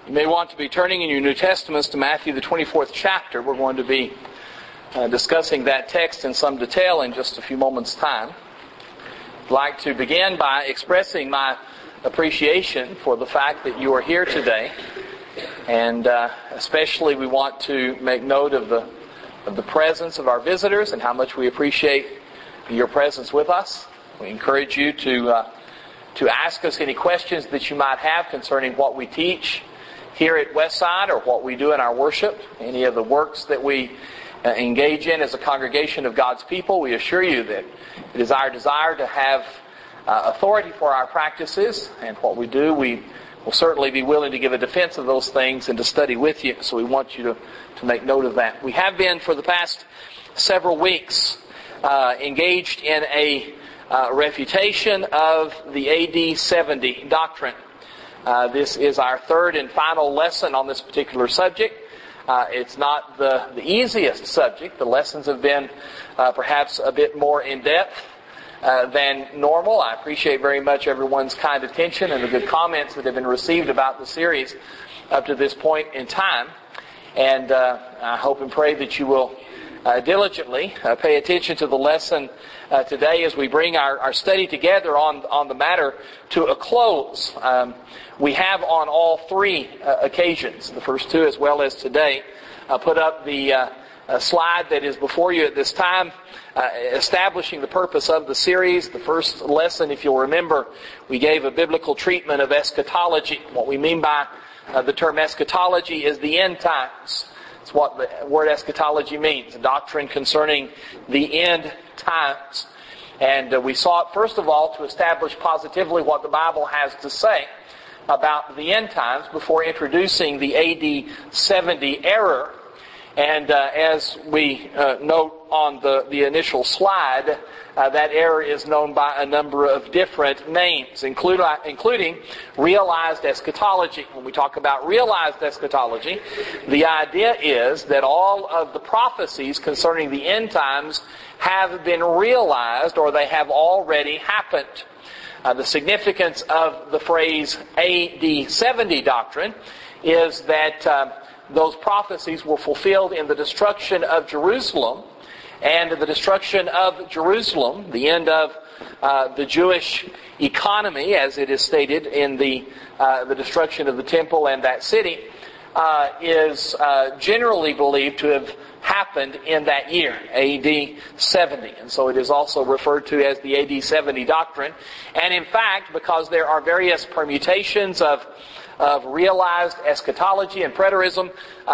You may want to be turning in your New Testaments to Matthew the 24th chapter. We're going to be discussing that text in some detail in just a few moments' time. I'd like to begin by expressing my appreciation for the fact that you are here today. And especially we want to make note of the presence of our visitors and how much we appreciate your presence with us. We encourage you to ask us any questions that you might have concerning what we teach here at Westside or what we do in our worship, any of the works that we engage in as a congregation of God's people. We assure you that it is our desire to have authority for our practices, and what we do, we will certainly be willing to give a defense of those things and to study with you. So we want you to make note of that. We have been for the past several weeks engaged in a refutation of the AD 70 doctrine. This is our third and final lesson on this particular subject. It's not the easiest subject. The lessons have been perhaps a bit more in-depth than normal. I appreciate very much everyone's kind attention and the good comments that have been received about the series up to this point in time. And I hope and pray that you will diligently pay attention to the lesson today as we bring our study together on the matter to a close. We have on all three occasions, the first two as well as today, put up the slide that is before you at this time, establishing the purpose of the series. The first lesson, if you'll remember, we gave a biblical treatment of eschatology. What we mean by the term eschatology is the end times. It's what the word eschatology means, a doctrine concerning the end times. And we sought, first of all, to establish positively what the Bible has to say about the end times before introducing the AD 70 error. And as we note on the initial slide, that error is known by a number of different names, including realized eschatology. When we talk about realized eschatology, the idea is that all of the prophecies concerning the end times have been realized or they have already happened. The significance of the phrase AD 70 doctrine is that those prophecies were fulfilled in the destruction of Jerusalem, and the destruction of Jerusalem, the end of the Jewish economy, as it is stated in the destruction of the temple and that city, is generally believed to have happened in that year, AD 70. And so it is also referred to as the AD 70 doctrine. And in fact, because there are various permutations of realized eschatology and preterism,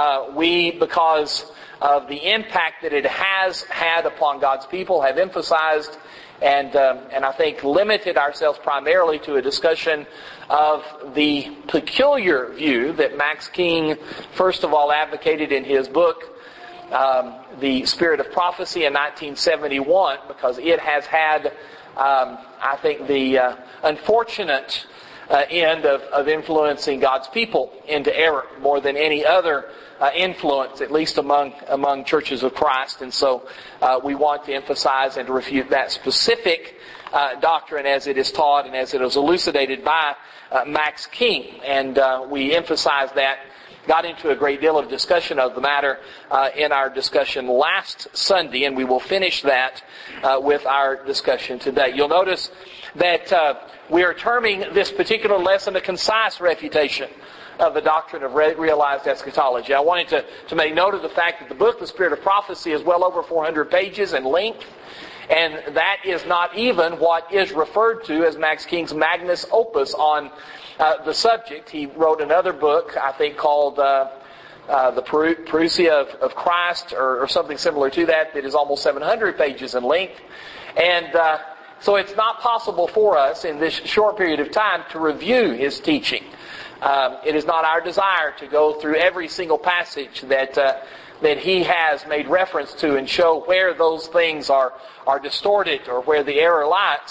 because of the impact that it has had upon God's people, have emphasized and I think limited ourselves primarily to a discussion of the peculiar view that Max King first of all advocated in his book, The Spirit of Prophecy in 1971, because it has had, I think, the unfortunate end of influencing God's people into error more than any other influence, at least among churches of Christ. And so we want to emphasize and to refute that specific doctrine as it is taught and as it is elucidated by Max King. And we emphasize that. Got into a great deal of discussion of the matter in our discussion last Sunday, and we will finish that with our discussion today. You'll notice that we are terming this particular lesson a concise refutation of the doctrine of realized eschatology. I wanted to make note of the fact that the book, The Spirit of Prophecy, is well over 400 pages in length, and that is not even what is referred to as Max King's magnus opus on the subject. He wrote another book, I think, called The Parousia of Christ, or something similar to that is almost 700 pages in length. And so it's not possible for us in this short period of time to review his teaching. It is not our desire to go through every single passage that he has made reference to and show where those things are distorted or where the error lies.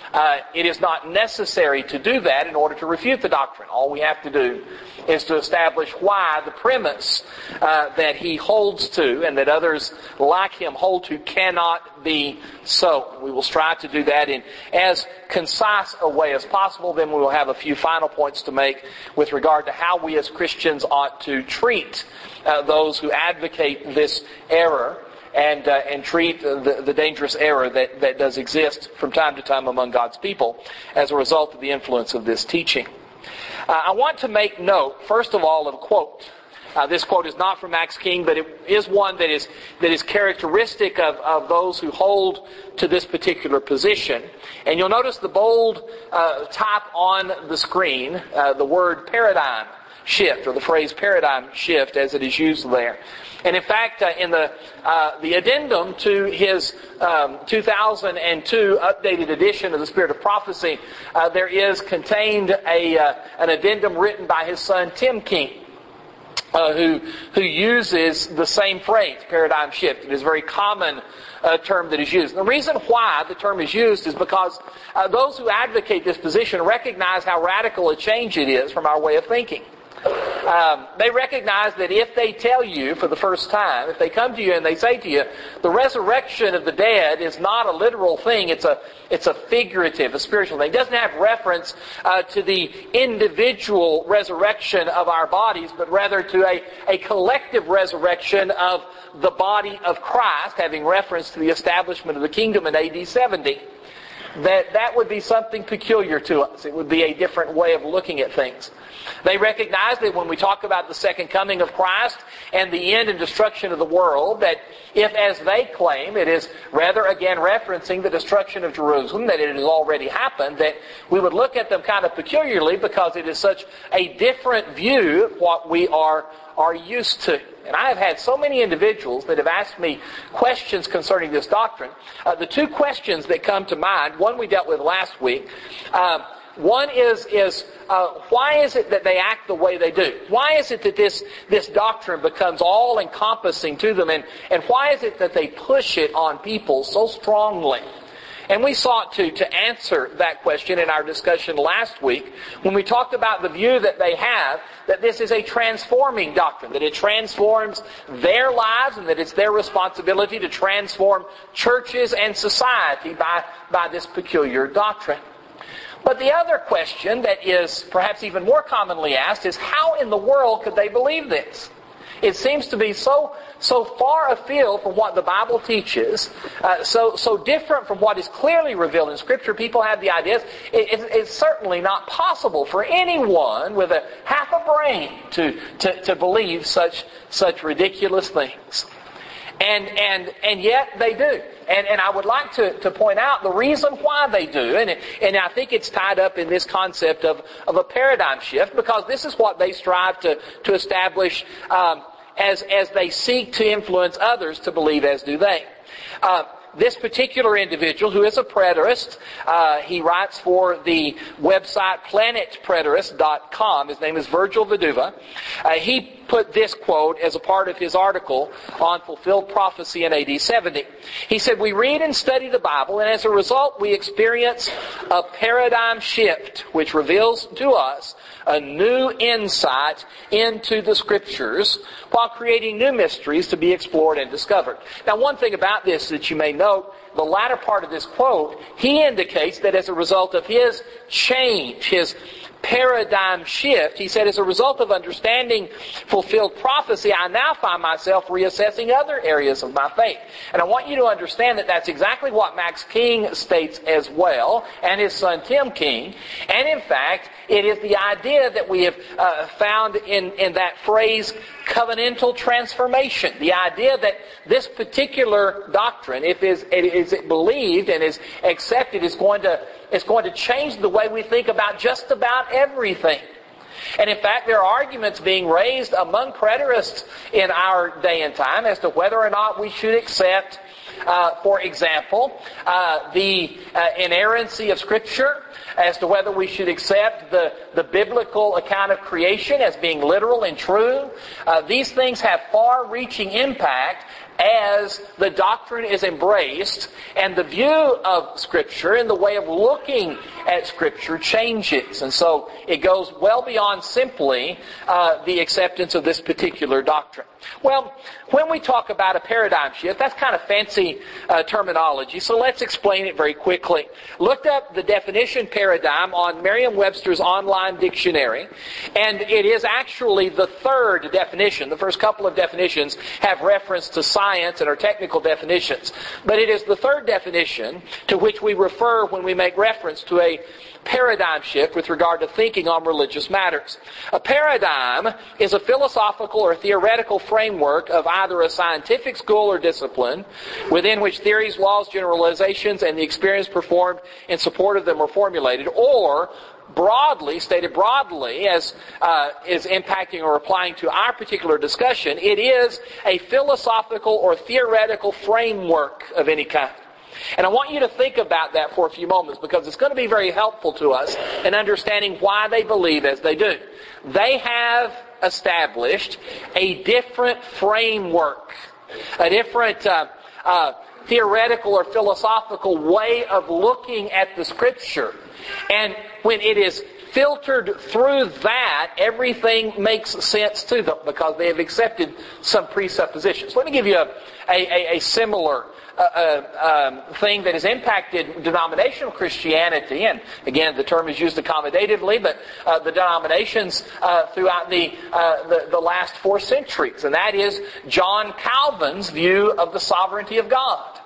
It is not necessary to do that in order to refute the doctrine. All we have to do is to establish why the premise that he holds to and that others like him hold to cannot be so. We will strive to do that in as concise a way as possible. Then we will have a few final points to make with regard to how we as Christians ought to treat those who advocate this error and treat the dangerous error that does exist from time to time among God's people as a result of the influence of this teaching. I want to make note, first of all, of a quote. This quote is not from Max King, but it is one that is characteristic of those who hold to this particular position. And you'll notice the bold type on the screen, the word paradigm shift, or the phrase paradigm shift as it is used there. And in fact, in the addendum to his 2002 updated edition of the Spirit of Prophecy, there is contained an addendum written by his son Tim King, who uses the same phrase, paradigm shift. It is a very common term that is used. And the reason why the term is used is because those who advocate this position recognize how radical a change it is from our way of thinking. They recognize that if they tell you for the first time, if they come to you and they say to you, the resurrection of the dead is not a literal thing, it's a figurative, a spiritual thing. It doesn't have reference to the individual resurrection of our bodies, but rather to a collective resurrection of the body of Christ, having reference to the establishment of the kingdom in AD 70. That would be something peculiar to us. It would be a different way of looking at things. They recognize that when we talk about the second coming of Christ and the end and destruction of the world, that if, as they claim, it is rather again referencing the destruction of Jerusalem, that it has already happened, that we would look at them kind of peculiarly because it is such a different view of what we are used to. And I have had so many individuals that have asked me questions concerning this doctrine. The two questions that come to mind, one we dealt with last week. One is why is it that they act the way they do? Why is it that this doctrine becomes all-encompassing to them? And why is it that they push it on people so strongly? And we sought to answer that question in our discussion last week when we talked about the view that they have that this is a transforming doctrine, that it transforms their lives and that it's their responsibility to transform churches and society by this peculiar doctrine. But the other question that is perhaps even more commonly asked is how in the world could they believe this? It seems to be so far afield from what the Bible teaches, so different from what is clearly revealed in Scripture. People have the idea it's certainly not possible for anyone with a half a brain to believe such ridiculous things. And yet they do. And I would like to point out the reason why they do. And I think it's tied up in this concept of a paradigm shift, because this is what they strive to establish as they seek to influence others to believe as do they. This particular individual, who is a preterist, he writes for the website planetpreterist.com. His name is Virgil Viduva. He put this quote as a part of his article on fulfilled prophecy in AD 70. He said, "We read and study the Bible, and as a result we experience a paradigm shift which reveals to us a new insight into the Scriptures while creating new mysteries to be explored and discovered." Now, one thing about this that you may note, the latter part of this quote, he indicates that as a result of his change, his paradigm shift, he said, as a result of understanding fulfilled prophecy, I now find myself reassessing other areas of my faith. And I want you to understand that that's exactly what Max King states as well, and his son Tim King. And in fact, it is the idea that we have found in that phrase, covenantal transformation. The idea that this particular doctrine, if is it believed and is accepted, is going to change the way we think about just about everything. And in fact, there are arguments being raised among preterists in our day and time as to whether or not we should accept for example, the inerrancy of Scripture, as to whether we should accept the biblical account of creation as being literal and true. These things have far-reaching impact as the doctrine is embraced and the view of Scripture and the way of looking at Scripture changes. And so it goes well beyond simply the acceptance of this particular doctrine. Well, when we talk about a paradigm shift, that's kind of fancy terminology, so let's explain it very quickly. Looked up the definition paradigm on Merriam-Webster's online dictionary, and it is actually the third definition. The first couple of definitions have reference to science and are technical definitions. But it is the third definition to which we refer when we make reference to a paradigm shift with regard to thinking on religious matters. A paradigm is a philosophical or theoretical framework of either a scientific school or discipline within which theories, laws, generalizations, and the experience performed in support of them are formulated, or stated broadly, as is impacting or applying to our particular discussion, it is a philosophical or theoretical framework of any kind. And I want you to think about that for a few moments, because it's going to be very helpful to us in understanding why they believe as they do. They have established a different framework, a different theoretical or philosophical way of looking at the Scripture. And when it is filtered through that, everything makes sense to them because they have accepted some presuppositions. Let me give you a similar thing that has impacted denominational Christianity, and again, the term is used accommodatively, but the denominations throughout the last 4 centuries, and that is John Calvin's view of the sovereignty of God.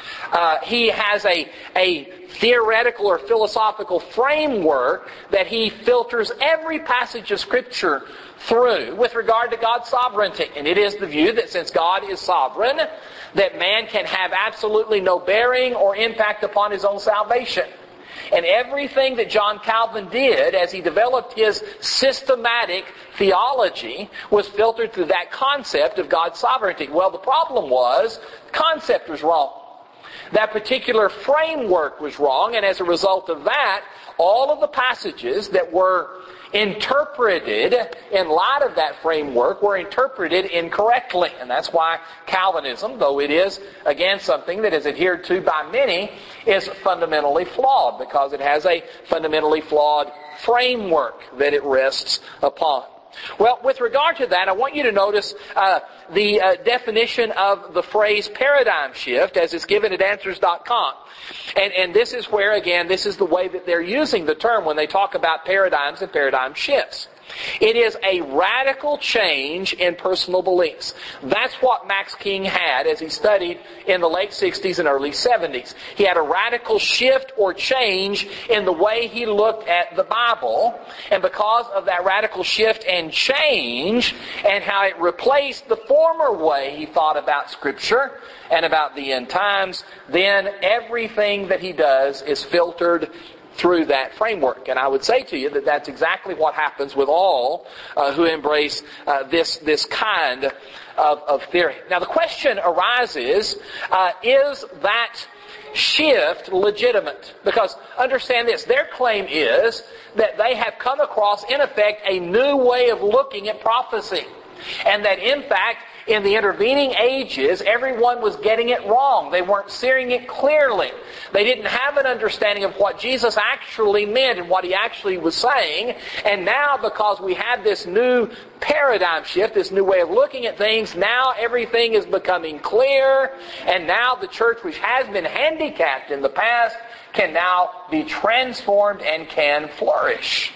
He has a theoretical or philosophical framework that he filters every passage of Scripture through with regard to God's sovereignty. And it is the view that since God is sovereign, that man can have absolutely no bearing or impact upon his own salvation. And everything that John Calvin did as he developed his systematic theology was filtered through that concept of God's sovereignty. Well, the problem was the concept was wrong. That particular framework was wrong, and as a result of that, all of the passages that were interpreted in light of that framework were interpreted incorrectly. And that's why Calvinism, though it is, again, something that is adhered to by many, is fundamentally flawed, because it has a fundamentally flawed framework that it rests upon. Well, with regard to that, I want you to notice the definition of the phrase paradigm shift as it's given at Answers.com. And this is where, again, this is the way that they're using the term when they talk about paradigms and paradigm shifts. It is a radical change in personal beliefs. That's what Max King had as he studied in the late 60s and early 70s. He had a radical shift or change in the way he looked at the Bible. And because of that radical shift and change and how it replaced the former way he thought about Scripture and about the end times, then everything that he does is filtered through that framework. And I would say to you that that's exactly what happens with all who embrace this kind of theory. Now the question arises, is that shift legitimate? Because understand this, their claim is that they have come across, in effect, a new way of looking at prophecy. And that in fact, in the intervening ages, everyone was getting it wrong. They weren't seeing it clearly. They didn't have an understanding of what Jesus actually meant and what He actually was saying. And now, because we have this new paradigm shift, this new way of looking at things, now everything is becoming clear. And now the church, which has been handicapped in the past, can now be transformed and can flourish.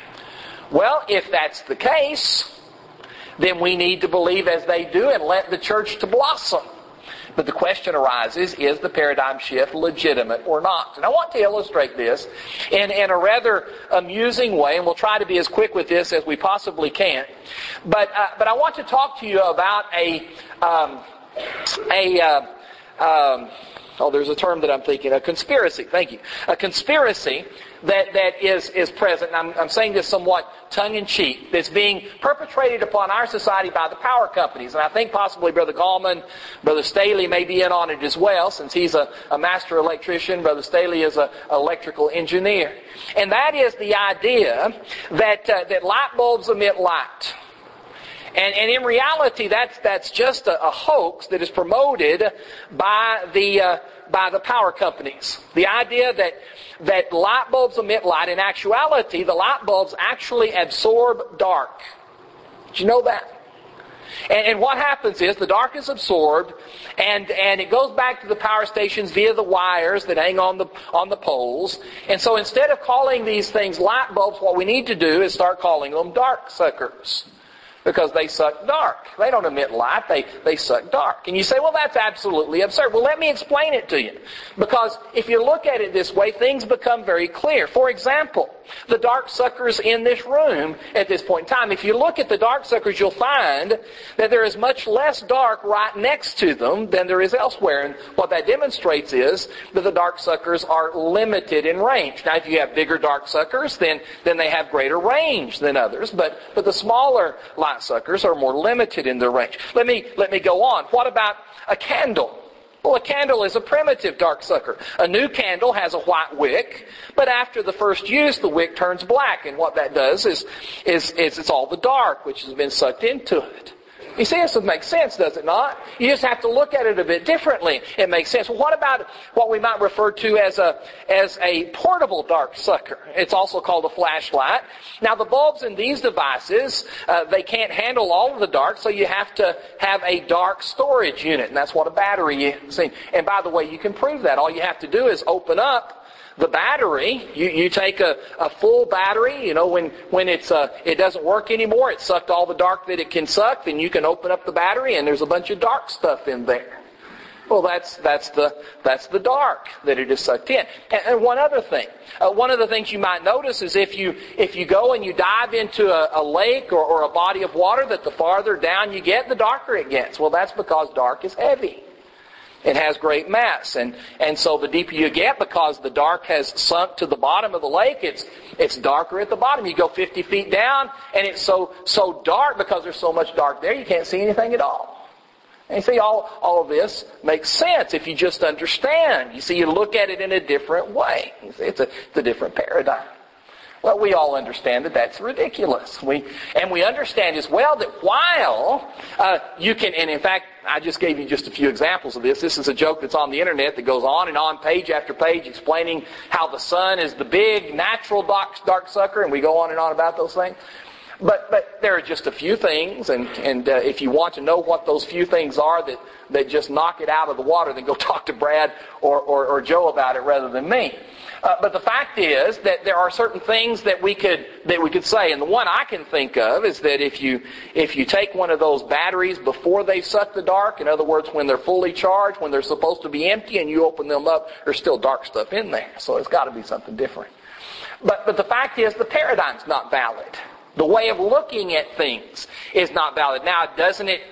Well, if that's the case, then we need to believe as they do and let the church to blossom. But the question arises, is the paradigm shift legitimate or not? And I want to illustrate this in a rather amusing way, and we'll try to be as quick with this as we possibly can. But I want to talk to you about there's a term that I'm thinking, a conspiracy, thank you. A conspiracy that is present, and I'm saying this somewhat tongue-in-cheek, that's being perpetrated upon our society by the power companies. And I think possibly Brother Gallman, Brother Staley may be in on it as well, since he's a master electrician. Brother Staley is an electrical engineer. And that is the idea that light bulbs emit light. And in reality, that's just a hoax that is promoted by the power companies. The idea that light bulbs emit light. In actuality, the light bulbs actually absorb dark. Did you know that? And what happens is the dark is absorbed, and it goes back to the power stations via the wires that hang on the poles. And so instead of calling these things light bulbs, what we need to do is start calling them dark suckers. Because they suck dark. They don't emit light, they suck dark. And you say, well, that's absolutely absurd. Well, let me explain it to you. Because if you look at it this way, things become very clear. For example, the dark suckers in this room at this point in time, if you look at the dark suckers, you'll find that there is much less dark right next to them than there is elsewhere. And what that demonstrates is that the dark suckers are limited in range. Now, if you have bigger dark suckers, then they have greater range than others. But the smaller light suckers are more limited in their range. Let me go on. What about a candle? Well, a candle is a primitive dark sucker. A new candle has a white wick, but after the first use, the wick turns black, and what that does is it's all the dark which has been sucked into it. You see, this makes sense, does it not? You just have to look at it a bit differently. It makes sense. Well, what about what we might refer to as a portable dark sucker? It's also called a flashlight. Now, the bulbs in these devices, they can't handle all of the dark, so you have to have a dark storage unit, and that's what a battery is. And by the way, you can prove that. All you have to do is open up the battery. You take a full battery, when it doesn't work anymore, it sucked all the dark that it can suck, then you can open up the battery and there's a bunch of dark stuff in there. Well, that's the dark that it is sucked in. And one other thing. One of the things you might notice is if you go and you dive into a lake or a body of water, that the farther down you get, the darker it gets. Well, that's because dark is heavy. It has great mass. And so the deeper you get, because the dark has sunk to the bottom of the lake, it's darker at the bottom. You go 50 feet down, and it's so dark because there's so much dark there, you can't see anything at all. And you see, all of this makes sense if you just understand. You see, you look at it in a different way. You see, it's a different paradigm. Well, we all understand that that's ridiculous. We understand as well that while you can, and in fact, I just gave you just a few examples of this. This is a joke that's on the internet that goes on and on, page after page, explaining how the sun is the big natural dark sucker, and we go on and on about those things. But there are just a few things, and if you want to know what those few things are that just knock it out of the water, then go talk to Brad or Joe about it rather than me. But the fact is that there are certain things that we could say, and the one I can think of is that if you take one of those batteries before they suck the dark, in other words, when they're fully charged, when they're supposed to be empty, and you open them up, there's still dark stuff in there. So it's got to be something different. But the fact is, the paradigm's not valid. The way of looking at things is not valid. Now, doesn't it,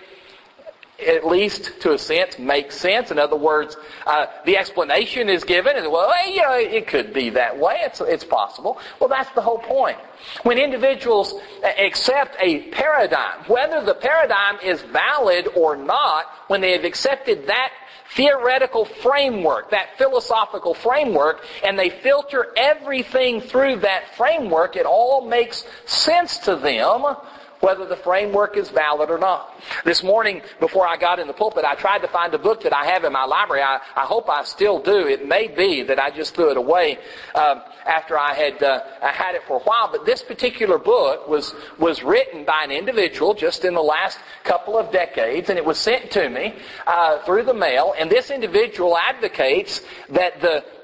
at least to a sense, make sense? In other words, the explanation is given, and well, it could be that way. It's possible. Well, that's the whole point. When individuals accept a paradigm, whether the paradigm is valid or not, when they have accepted that theoretical framework, that philosophical framework, and they filter everything through that framework, it all makes sense to them, whether the framework is valid or not. This morning, before I got in the pulpit, I tried to find a book that I have in my library. I hope I still do. It may be that I just threw it away after I had it for a while. But this particular book was written by an individual just in the last couple of decades, and it was sent to me through the mail. And this individual advocates that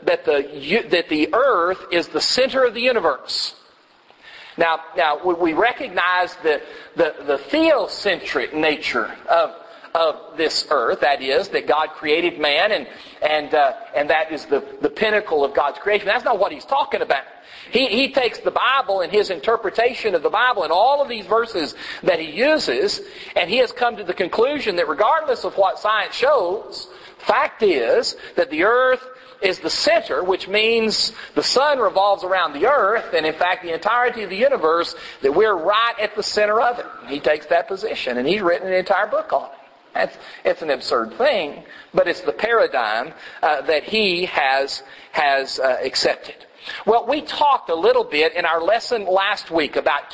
the earth is the center of the universe. Now, we recognize the theocentric nature of this earth. That is, that God created man, and that is the pinnacle of God's creation. That's not what he's talking about. He takes the Bible and his interpretation of the Bible and all of these verses that he uses, and he has come to the conclusion that regardless of what science shows, Fact is that the earth is the center, which means the sun revolves around the earth, and in fact the entirety of the universe, that we're right at the center of it. He takes that position, and he's written an entire book on it. It's an absurd thing, but it's the paradigm that he has accepted. Well, we talked a little bit in our lesson last week about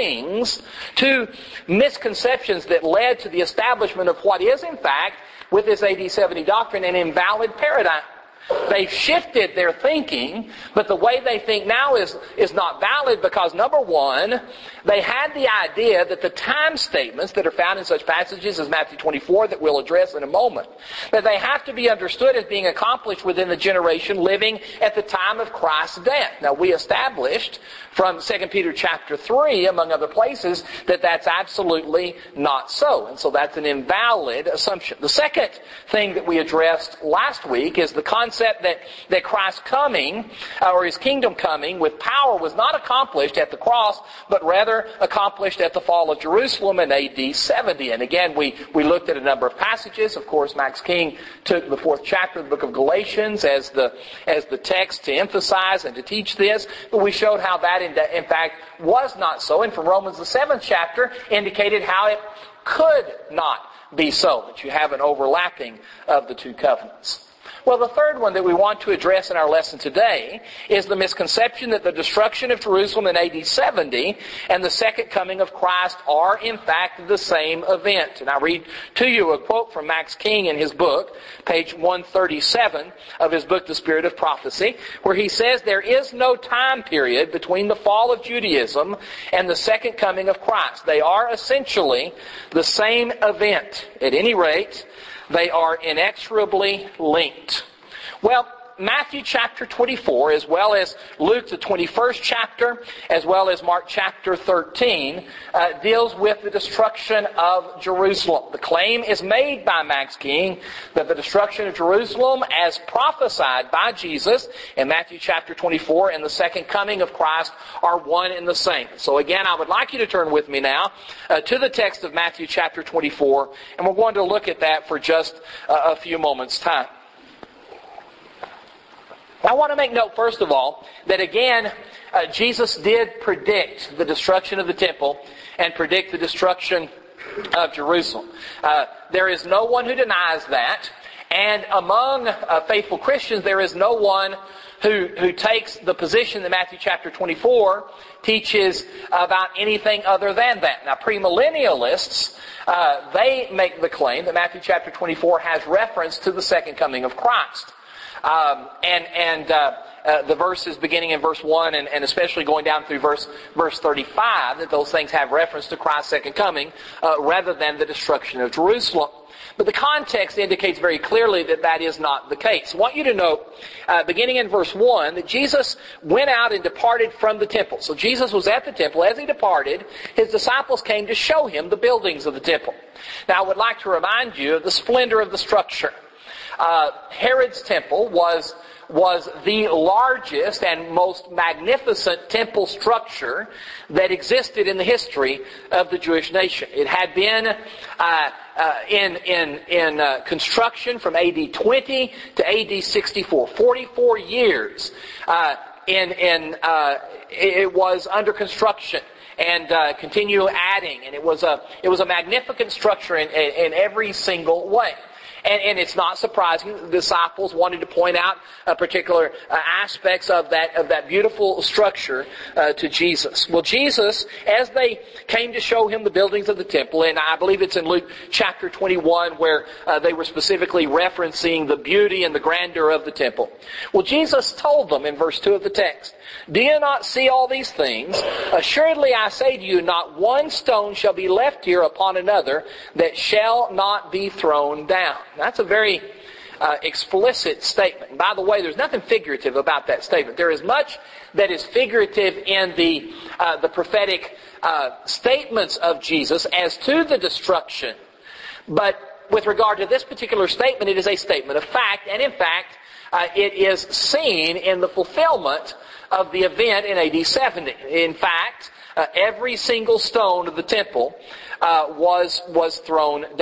two misconceptions that led to the establishment of what is, in fact, with this AD 70 doctrine, an invalid paradigm. They've shifted their thinking, but the way they think now is not valid because, number one, they had the idea that the time statements that are found in such passages as Matthew 24 that we'll address in a moment, that they have to be understood as being accomplished within the generation living at the time of Christ's death. Now, we established from 2 Peter chapter 3, among other places, that that's absolutely not so. And so that's an invalid assumption. The second thing that we addressed last week is the concept that Christ's coming, or His kingdom coming with power, was not accomplished at the cross, but rather accomplished at the fall of Jerusalem in AD 70. And again, we looked at a number of passages. Of course, Max King took the 4th chapter of the book of Galatians as the text to emphasize and to teach this. But we showed how that, in fact, was not so. And from Romans, the 7th chapter, indicated how it could not be so, that you have an overlapping of the two covenants. Well, the third one that we want to address in our lesson today is the misconception that the destruction of Jerusalem in AD 70 and the second coming of Christ are, in fact, the same event. And I read to you a quote from Max King in his book, page 137 of his book, The Spirit of Prophecy, where he says, "There is no time period between the fall of Judaism and the second coming of Christ. They are essentially the same event. At any rate, they are inexorably linked." Well, Matthew chapter 24, as well as Luke the 21st chapter, as well as Mark chapter 13, deals with the destruction of Jerusalem. The claim is made by Max King that the destruction of Jerusalem, as prophesied by Jesus in Matthew chapter 24 and the second coming of Christ, are one and the same. So again, I would like you to turn with me now to the text of Matthew chapter 24, and we're going to look at that for just a few moments' time. I want to make note, first of all, that again, Jesus did predict the destruction of the temple and predict the destruction of Jerusalem. There is no one who denies that. And among faithful Christians, there is no one who takes the position that Matthew chapter 24 teaches about anything other than that. Now, premillennialists, they make the claim that Matthew chapter 24 has reference to the second coming of Christ. The verses beginning in verse 1 and especially going down through verse 35, that those things have reference to Christ's second coming rather than the destruction of Jerusalem. But the context indicates very clearly that that is not the case. I want you to note, beginning in verse 1, that Jesus went out and departed from the temple. So Jesus was at the temple. As He departed, His disciples came to show Him the buildings of the temple. Now, I would like to remind you of the splendor of the structure. Herod's temple was the largest and most magnificent temple structure that existed in the history of the Jewish nation. It had been in construction from AD 20 to AD 64, 44 years. It was under construction and continue adding, and it was a magnificent structure in every single way. And it's not surprising the disciples wanted to point out particular aspects of that beautiful structure to Jesus. Well, Jesus, as they came to show Him the buildings of the temple, and I believe it's in Luke chapter 21 where they were specifically referencing the beauty and the grandeur of the temple. Well, Jesus told them in verse 2 of the text, "Do you not see all these things? Assuredly I say to you, not one stone shall be left here upon another that shall not be thrown down." That's a very explicit statement. And by the way, there's nothing figurative about that statement. There is much that is figurative in the prophetic statements of Jesus as to the destruction. But with regard to this particular statement, it is a statement of fact, and in fact, it is seen in the fulfillment of the event in AD 70. In fact, every single stone of the temple was thrown down.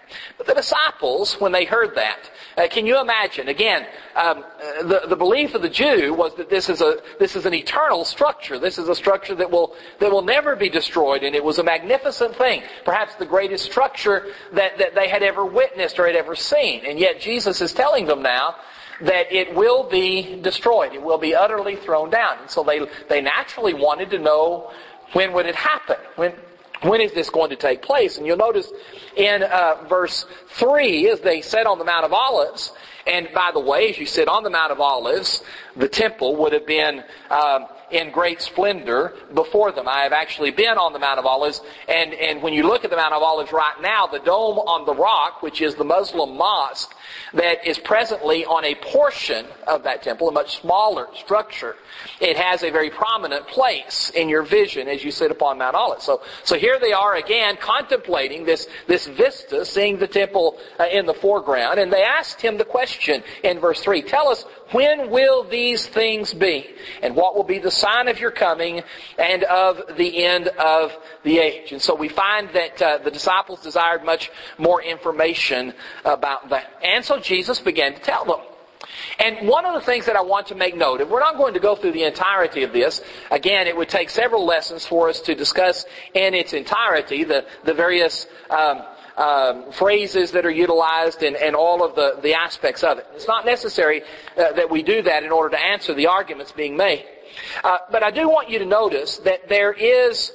But the disciples, when they heard that, can you imagine? Again, the belief of the Jew was that this is an eternal structure. This is a structure that will never be destroyed, and it was a magnificent thing, perhaps the greatest structure that they had ever witnessed or had ever seen. And yet Jesus is telling them now that it will be destroyed. It will be utterly thrown down. And so they naturally wanted to know, when would it happen? When is this going to take place? And you'll notice in verse 3, as they sat on the Mount of Olives, and by the way, as you sit on the Mount of Olives, the temple would have been in great splendor before them. I have actually been on the Mount of Olives, and when you look at the Mount of Olives right now, the dome on the rock, which is the Muslim mosque, that is presently on a portion of that temple, a much smaller structure, it has a very prominent place in your vision as you sit upon Mount Olives. So here they are again contemplating this vista, seeing the temple in the foreground, and they asked him the question in verse 3, tell us, when will these things be? And what will be the sign of your coming and of the end of the age? And so we find that the disciples desired much more information about that. And so Jesus began to tell them. And one of the things that I want to make note of, we're not going to go through the entirety of this. Again, it would take several lessons for us to discuss in its entirety the various phrases that are utilized and all of the aspects of it. It's not necessary that we do that in order to answer the arguments being made. But I do want you to notice that there is,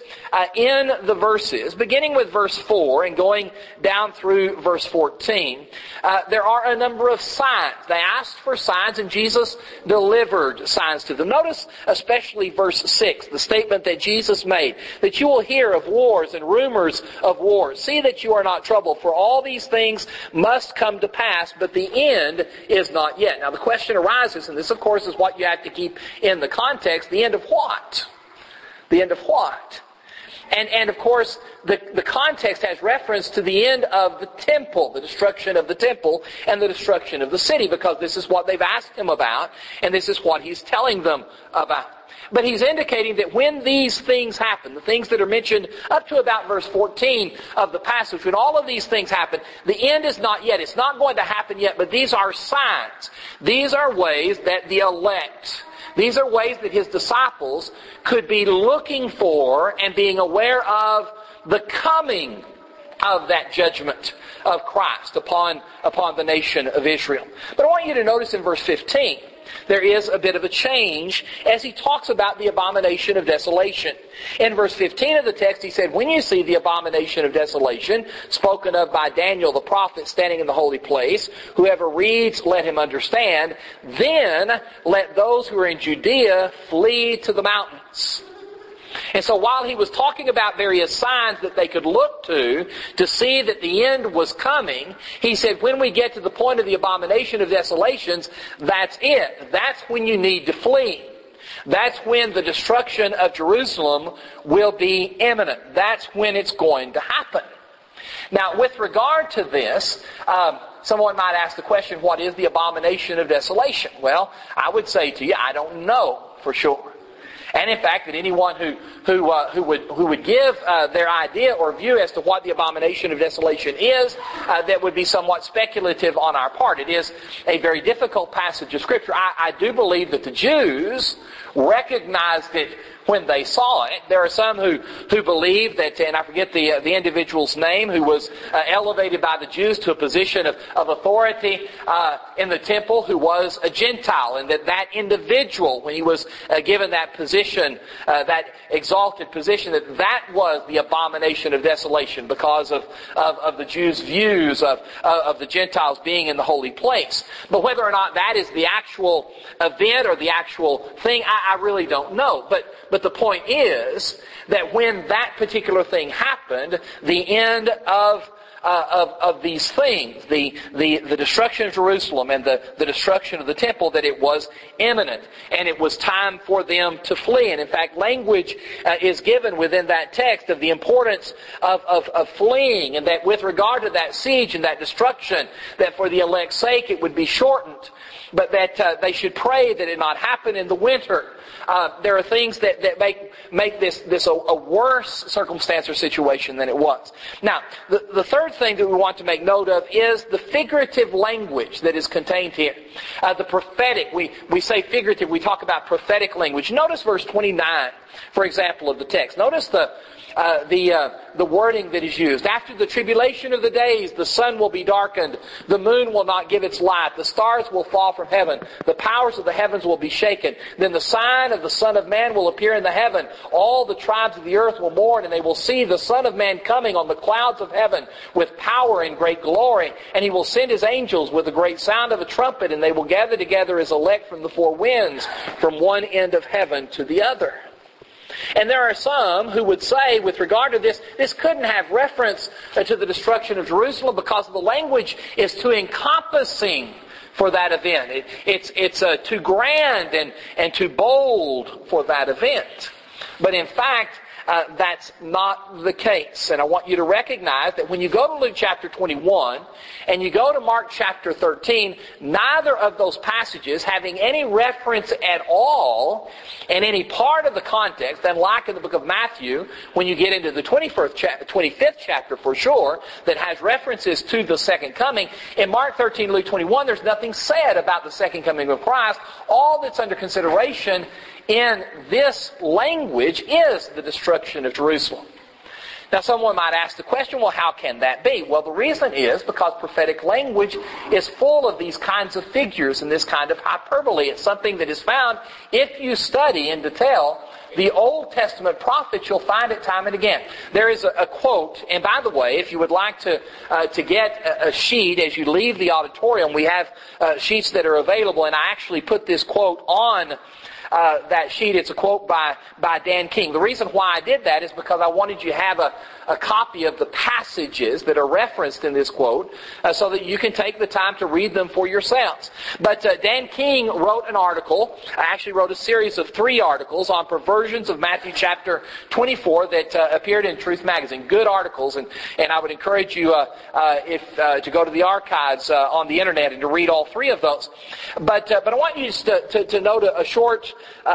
in the verses, beginning with verse 4 and going down through verse 14, there are a number of signs. They asked for signs and Jesus delivered signs to them. Notice especially verse 6, the statement that Jesus made, that you will hear of wars and rumors of wars. See that you are not troubled, for all these things must come to pass, but the end is not yet. Now the question arises, and this of course is what you have to keep in the context, the end of what? The end of what? And of course, the context has reference to the end of the temple, the destruction of the temple and the destruction of the city, because this is what they've asked him about, and this is what he's telling them about. But he's indicating that when these things happen, the things that are mentioned up to about verse 14 of the passage, when all of these things happen, the end is not yet. It's not going to happen yet, but these are signs. These are ways that the elect, these are ways that his disciples could be looking for and being aware of the coming of that judgment of Christ upon the nation of Israel. But I want you to notice in verse 15, there is a bit of a change as he talks about the abomination of desolation. In verse 15 of the text, he said, when you see the abomination of desolation, spoken of by Daniel the prophet standing in the holy place, whoever reads, let him understand, then let those who are in Judea flee to the mountains. And so while he was talking about various signs that they could look to see that the end was coming, he said, when we get to the point of the abomination of desolations, that's it. That's when you need to flee. That's when the destruction of Jerusalem will be imminent. That's when it's going to happen. Now, with regard to this, someone might ask the question, what is the abomination of desolation? Well, I would say to you, I don't know for sure. And in fact, that anyone who would give their idea or view as to what the abomination of desolation is, that would be somewhat speculative on our part. It is a very difficult passage of Scripture. I do believe that the Jews recognized it when they saw it. There are some who believe that, and I forget the individual's name, who was elevated by the Jews to a position of authority in the temple, who was a Gentile, and that individual, when he was given that position, that exalted position, that was the abomination of desolation because of the Jews' views of the Gentiles being in the holy place. But whether or not that is the actual event or the actual thing, I really don't know. But the point is that when that particular thing happened, the end of these things, the destruction of Jerusalem and the destruction of the temple, that it was imminent and it was time for them to flee. And in fact, language is given within that text of the importance of fleeing, and that with regard to that siege and that destruction, that for the elect's sake it would be shortened, but that they should pray that it not happen in the winter. There are things that make this a worse circumstance or situation than it was. Now, the third third thing that we want to make note of is the figurative language that is contained here. The prophetic, we say figurative, we talk about prophetic language. Notice verse 29, for example, of the text. Notice the wording that is used. After the tribulation of the days, the sun will be darkened, the moon will not give its light, the stars will fall from heaven, the powers of the heavens will be shaken. Then the sign of the Son of Man will appear in the heaven. All the tribes of the earth will mourn, and they will see the Son of Man coming on the clouds of heaven with power and great glory. And He will send His angels with a great sound of a trumpet, and they will gather together His elect from the four winds, from one end of heaven to the other. And there are some who would say, with regard to this couldn't have reference to the destruction of Jerusalem because the language is too encompassing for that event. It's too grand and too bold for that event. But in fact, that's not the case. And I want you to recognize that when you go to Luke chapter 21 and you go to Mark chapter 13, neither of those passages having any reference at all in any part of the context, unlike in the book of Matthew, when you get into the 25th chapter for sure, that has references to the second coming. In Mark 13, Luke 21, there's nothing said about the second coming of Christ. All that's under consideration in this language is the destruction of Jerusalem. Now someone might ask the question, well, how can that be? Well, the reason is because prophetic language is full of these kinds of figures and this kind of hyperbole. It's something that is found, if you study in detail the Old Testament prophets, you'll find it time and again. There is a quote, and by the way, if you would like to get a sheet as you leave the auditorium, we have sheets that are available, and I actually put this quote on that sheet. It's a quote by Dan King. The reason why I did that is because I wanted you to have a copy of the passages that are referenced in this quote so that you can take the time to read them for yourselves. But Dan King wrote an article, actually wrote a series of 3 articles on perversions of Matthew chapter 24 that appeared in Truth Magazine. Good articles, and I would encourage you to go to the archives on the internet and to read all 3 of those. But I want you just to note a short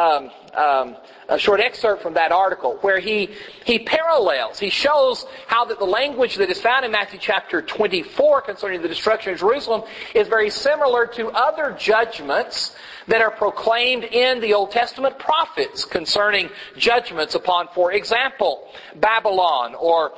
excerpt from that article where he parallels, he shows how that the language that is found in Matthew chapter 24 concerning the destruction of Jerusalem is very similar to other judgments that are proclaimed in the Old Testament prophets concerning judgments upon, for example, Babylon or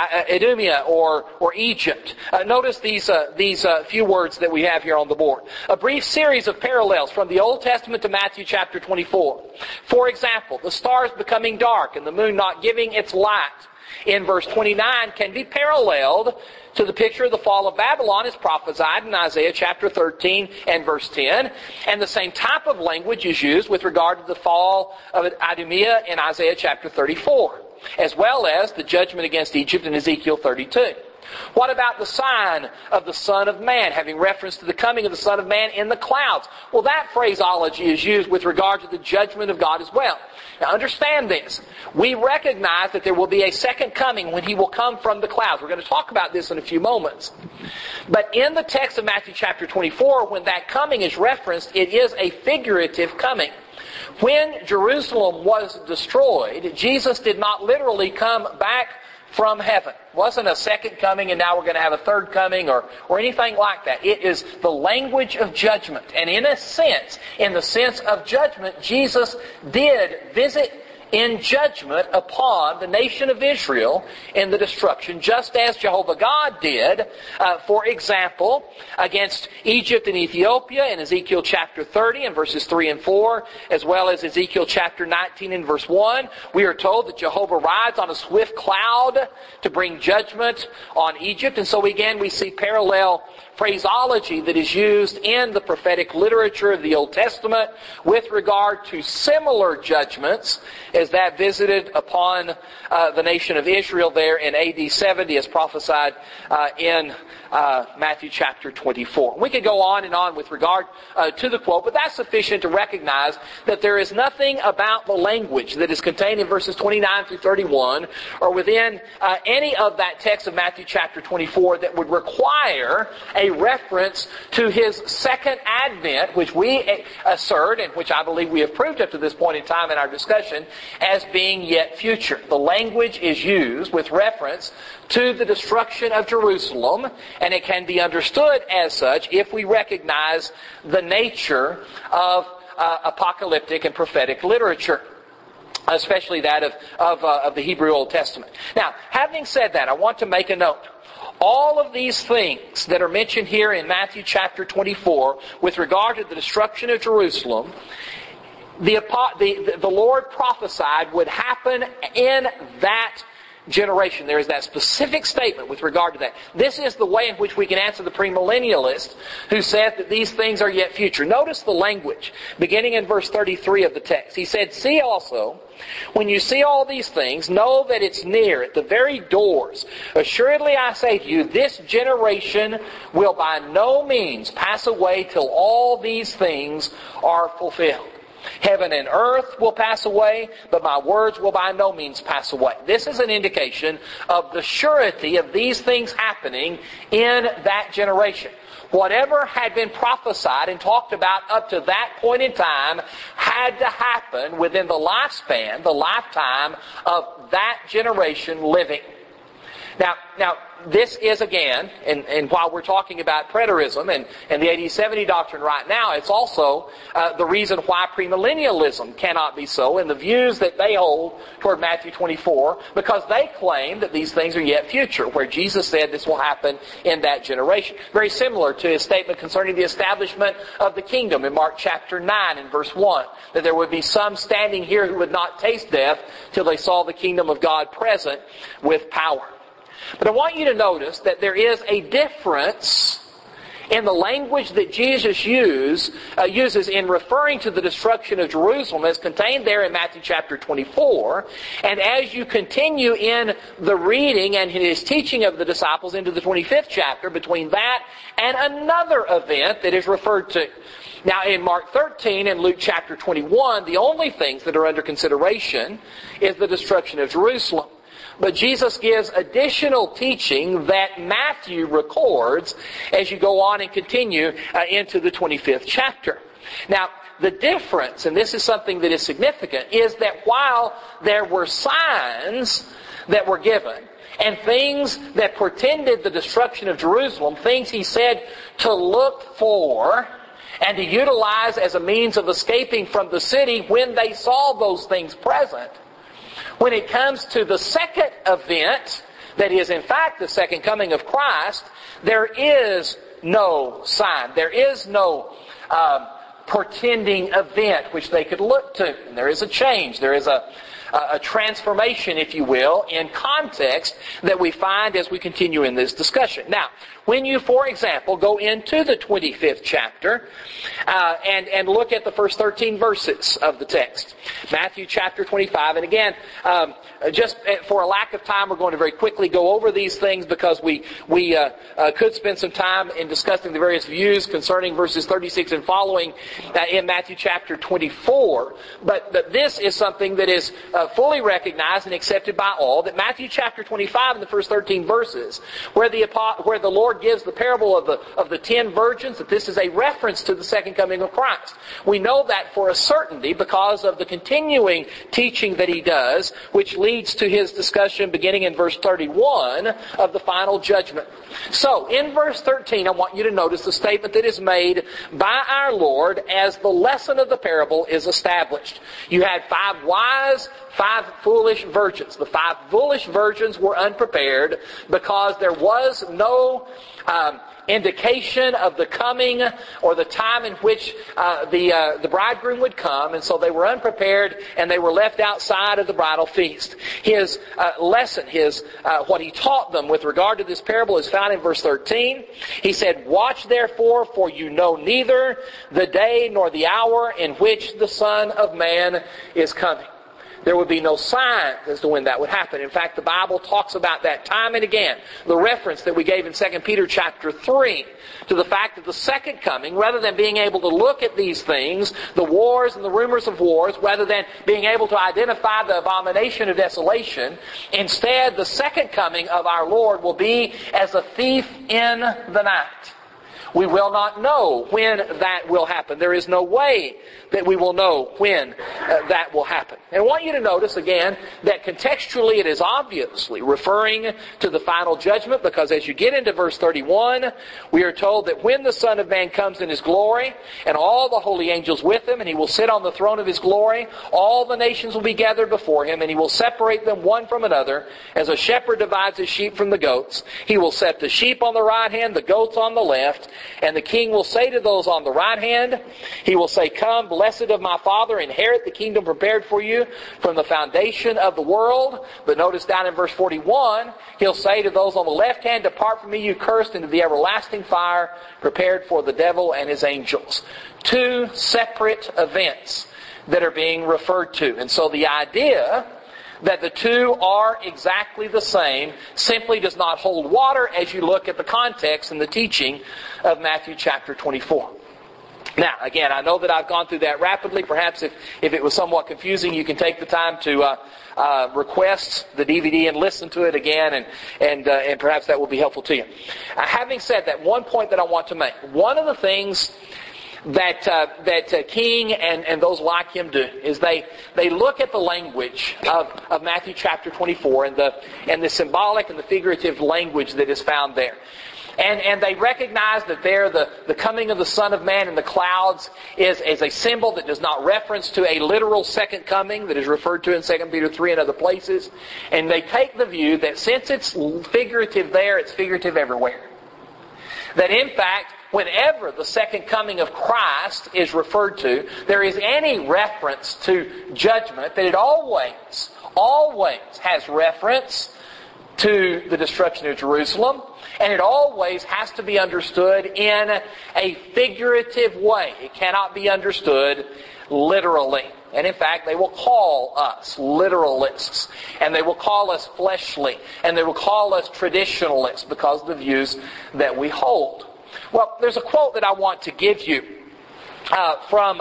Idumea or Egypt. Notice these few words that we have here on the board. A brief series of parallels from the Old Testament to Matthew chapter 24. For example, the stars becoming dark and the moon not giving its light in verse 29 can be paralleled to the picture of the fall of Babylon as prophesied in Isaiah chapter 13 and verse 10. And the same type of language is used with regard to the fall of Idumea in Isaiah chapter 34, as well as the judgment against Egypt in Ezekiel 32. What about the sign of the Son of Man, having reference to the coming of the Son of Man in the clouds? Well, that phraseology is used with regard to the judgment of God as well. Now understand this. We recognize that there will be a second coming when He will come from the clouds. We're going to talk about this in a few moments. But in the text of Matthew chapter 24, when that coming is referenced, it is a figurative coming. When Jerusalem was destroyed, Jesus did not literally come back from heaven. It wasn't a second coming and now we're going to have a third coming or anything like that. It is the language of judgment. And in a sense, in the sense of judgment, Jesus did visit in judgment upon the nation of Israel in the destruction, just as Jehovah God did, for example, against Egypt and Ethiopia in Ezekiel chapter 30 and verses 3 and 4, as well as Ezekiel chapter 19 and verse 1. We are told that Jehovah rides on a swift cloud to bring judgment on Egypt. And so again, we see parallel phraseology that is used in the prophetic literature of the Old Testament with regard to similar judgments as that visited upon the nation of Israel there in AD 70 as prophesied in Matthew chapter 24. We could go on and on with regard to the quote, but that's sufficient to recognize that there is nothing about the language that is contained in verses 29 through 31 or within any of that text of Matthew chapter 24 that would require a reference to His second advent, which we assert, and which I believe we have proved up to this point in time in our discussion, as being yet future. The language is used with reference to the destruction of Jerusalem, and it can be understood as such if we recognize the nature of apocalyptic and prophetic literature, especially that of the Hebrew Old Testament. Now, having said that, I want to make a note. All of these things that are mentioned here in Matthew chapter 24 with regard to the destruction of Jerusalem, the Lord prophesied would happen in that generation. There is that specific statement with regard to that. This is the way in which we can answer the premillennialist who said that these things are yet future. Notice the language beginning in verse 33 of the text. He said, "See also, when you see all these things, know that it's near, at the very doors. Assuredly I say to you, this generation will by no means pass away till all these things are fulfilled. Heaven and earth will pass away, but my words will by no means pass away." This is an indication of the surety of these things happening in that generation. Whatever had been prophesied and talked about up to that point in time had to happen within the lifespan, the lifetime of that generation living. Now, this is again, and while we're talking about preterism and the AD 70 doctrine right now, it's also the reason why premillennialism cannot be so in the views that they hold toward Matthew 24, because they claim that these things are yet future, where Jesus said this will happen in that generation. Very similar to his statement concerning the establishment of the kingdom in Mark chapter 9 and verse 1, that there would be some standing here who would not taste death till they saw the kingdom of God present with power. But I want you to notice that there is a difference in the language that Jesus uses in referring to the destruction of Jerusalem as contained there in Matthew chapter 24. And as you continue in the reading and his teaching of the disciples into the 25th chapter, between that and another event that is referred to. Now in Mark 13 and Luke chapter 21, the only things that are under consideration is the destruction of Jerusalem. But Jesus gives additional teaching that Matthew records as you go on and continue into the 25th chapter. Now, the difference, and this is something that is significant, is that while there were signs that were given and things that portended the destruction of Jerusalem, things he said to look for and to utilize as a means of escaping from the city when they saw those things present, when it comes to the second event, that is in fact the second coming of Christ, there is no sign. There is no portending event which they could look to. And there is a change. There is a transformation, if you will, in context that we find as we continue in this discussion. Now, when you, for example, go into the 25th chapter and look at the first 13 verses of the text, Matthew chapter 25, and again, just for a lack of time, we're going to very quickly go over these things because we could spend some time in discussing the various views concerning verses 36 and following in Matthew chapter 24. But this is something that is fully recognized and accepted by all, that Matthew chapter 25 in the first 13 verses, where the Lord gives the parable of the 10 virgins, that this is a reference to the second coming of Christ. We know that for a certainty because of the continuing teaching that he does, which leads to his discussion beginning in verse 31 of the final judgment. So, in verse 13, I want you to notice the statement that is made by our Lord as the lesson of the parable is established. You had 5 wise, 5 foolish virgins. The 5 foolish virgins were unprepared because there was no indication of the coming or the time in which the bridegroom would come, and so they were unprepared and they were left outside of the bridal feast. His lesson, what he taught them with regard to this parable is found in verse 13. He said, "Watch therefore, for you know neither the day nor the hour in which the Son of Man is coming." There would be no sign as to when that would happen. In fact, the Bible talks about that time and again. The reference that we gave in 2 Peter chapter 3 to the fact that the second coming, rather than being able to look at these things, the wars and the rumors of wars, rather than being able to identify the abomination of desolation, instead the second coming of our Lord will be as a thief in the night. We will not know when that will happen. There is no way that we will know when that will happen. And I want you to notice again that contextually it is obviously referring to the final judgment, because as you get into verse 31, we are told that when the Son of Man comes in His glory, and all the holy angels with Him, and He will sit on the throne of His glory, all the nations will be gathered before Him, and He will separate them one from another, as a shepherd divides his sheep from the goats. He will set the sheep on the right hand, the goats on the left, and the King will say to those on the right hand, He will say, Come, blessed of my Father, inherit the kingdom prepared for you from the foundation of the world. But notice down in verse 41, He'll say to those on the left hand, Depart from me, you cursed, into the everlasting fire prepared for the devil and his angels. Two separate events that are being referred to. And so the idea that the two are exactly the same simply does not hold water as you look at the context and the teaching of Matthew chapter 24. Now, again, I know that I've gone through that rapidly. Perhaps if it was somewhat confusing, you can take the time to request the DVD and listen to it again, and perhaps that will be helpful to you. Having said that, one point that I want to make. One of the things that King and those like him do is they look at the language of Matthew chapter 24 and the symbolic and the figurative language that is found there. And they recognize that there the coming of the Son of Man in the clouds is a symbol that does not reference to a literal second coming that is referred to in 2 Peter 3 and other places. And they take the view that since it's figurative there, it's figurative everywhere. That in fact, whenever the second coming of Christ is referred to, there is any reference to judgment, that it always has reference to the destruction of Jerusalem, and it always has to be understood in a figurative way. It cannot be understood literally. And in fact, they will call us literalists, and they will call us fleshly, and they will call us traditionalists because of the views that we hold. Well, there's a quote that I want to give you from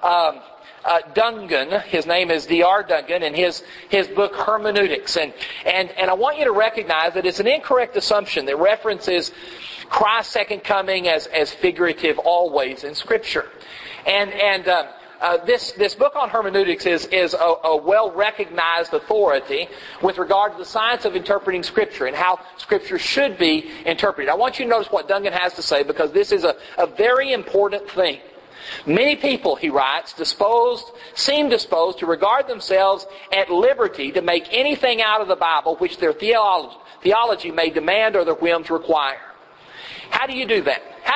Dungan. His name is D.R. Dungan, and his book Hermeneutics. And I want you to recognize that it's an incorrect assumption that references Christ's second coming as figurative always in Scripture. This book on hermeneutics is a well-recognized authority with regard to the science of interpreting Scripture and how Scripture should be interpreted. I want you to notice what Dungan has to say, because this is a very important thing. Many people, he writes, seem disposed to regard themselves at liberty to make anything out of the Bible which their theology may demand or their whims require. How do you do that? How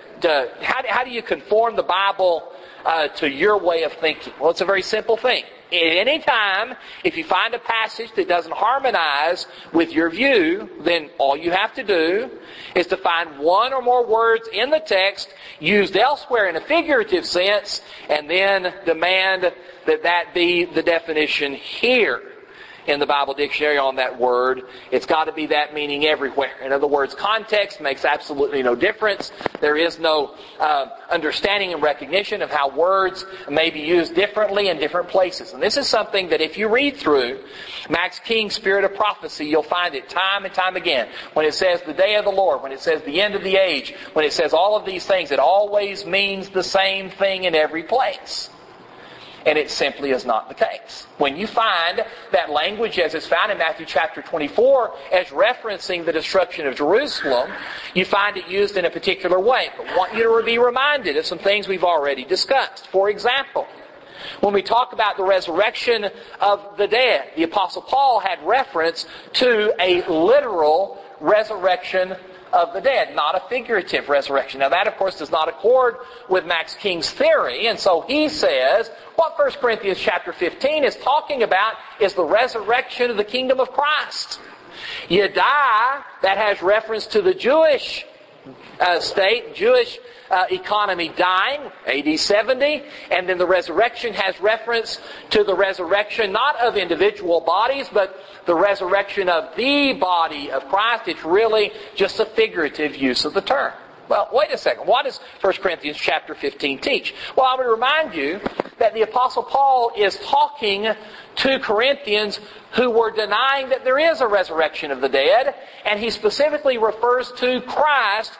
do you conform the Bible to your way of thinking? Well, it's a very simple thing. At any time, if you find a passage that doesn't harmonize with your view, then all you have to do is to find one or more words in the text used elsewhere in a figurative sense, and then demand that be the definition here in the Bible dictionary on that word. It's got to be that meaning everywhere. In other words, context makes absolutely no difference. There is no understanding and recognition of how words may be used differently in different places. And this is something that if you read through Max King's Spirit of Prophecy, you'll find it time and time again. When it says the day of the Lord, when it says the end of the age, when it says all of these things, it always means the same thing in every place. And it simply is not the case. When you find that language as is found in Matthew chapter 24 as referencing the destruction of Jerusalem, you find it used in a particular way. But I want you to be reminded of some things we've already discussed. For example, when we talk about the resurrection of the dead, the Apostle Paul had reference to a literal resurrection of the dead, not a figurative resurrection. Now that, of course, does not accord with Max King's theory, and so he says what 1 Corinthians chapter 15 is talking about is the resurrection of the kingdom of Christ. You die, that has reference to the Jewish state, Jewish economy dying, AD 70, and then the resurrection has reference to the resurrection not of individual bodies, but the resurrection of the body of Christ. It's really just a figurative use of the term. Well, wait a second. What does 1 Corinthians chapter 15 teach? Well, I would remind you that the Apostle Paul is talking to Corinthians who were denying that there is a resurrection of the dead, and he specifically refers to Christ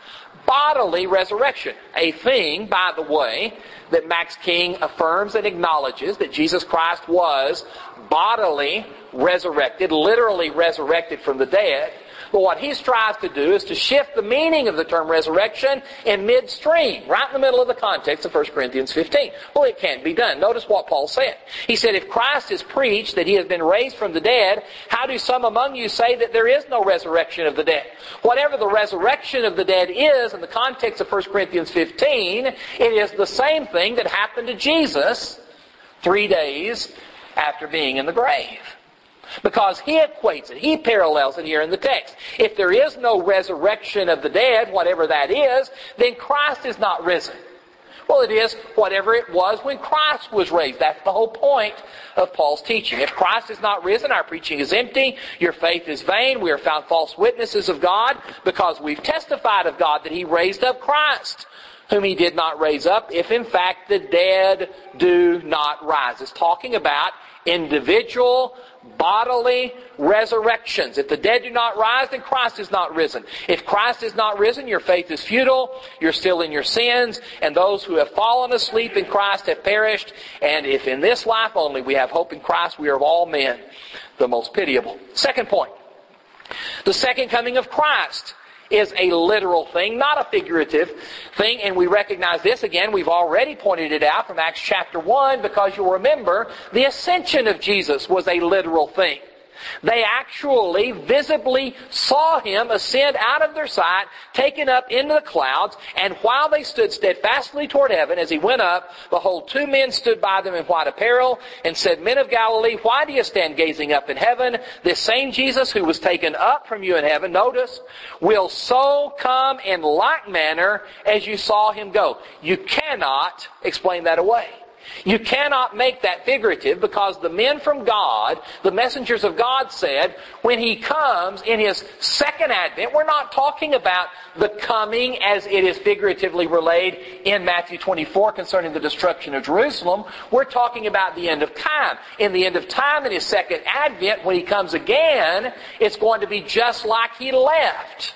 bodily resurrection. A thing, by the way, that Max King affirms and acknowledges that Jesus Christ was bodily resurrected, literally resurrected from the dead. But what he strives to do is to shift the meaning of the term resurrection in midstream, right in the middle of the context of 1 Corinthians 15. Well, it can't be done. Notice what Paul said. He said, if Christ is preached that he has been raised from the dead, how do some among you say that there is no resurrection of the dead? Whatever the resurrection of the dead is in the context of 1 Corinthians 15, it is the same thing that happened to Jesus 3 days after being in the grave. Because he equates it, he parallels it here in the text. If there is no resurrection of the dead, whatever that is, then Christ is not risen. Well, it is whatever it was when Christ was raised. That's the whole point of Paul's teaching. If Christ is not risen, our preaching is empty, your faith is vain, we are found false witnesses of God, because we've testified of God that he raised up Christ, whom he did not raise up, if in fact the dead do not rise. It's talking about individual bodily resurrections. If the dead do not rise, then Christ is not risen. If Christ is not risen, your faith is futile, you're still in your sins, and those who have fallen asleep in Christ have perished. And if in this life only we have hope in Christ, we are of all men the most pitiable. Second point. The second coming of Christ is a literal thing, not a figurative thing, and we recognize this again. We've already pointed it out from Acts chapter 1, because you'll remember the ascension of Jesus was a literal thing. They actually visibly saw him ascend out of their sight, taken up into the clouds, and while they stood steadfastly toward heaven as he went up, behold, 2 men stood by them in white apparel, and said, Men of Galilee, why do you stand gazing up in heaven? This same Jesus who was taken up from you in heaven, notice, will so come in like manner as you saw him go. You cannot explain that away. You cannot make that figurative, because the men from God, the messengers of God, said when he comes in his second advent, we're not talking about the coming as it is figuratively relayed in Matthew 24 concerning the destruction of Jerusalem. We're talking about the end of time. In the end of time, in his second advent, when he comes again, it's going to be just like he left.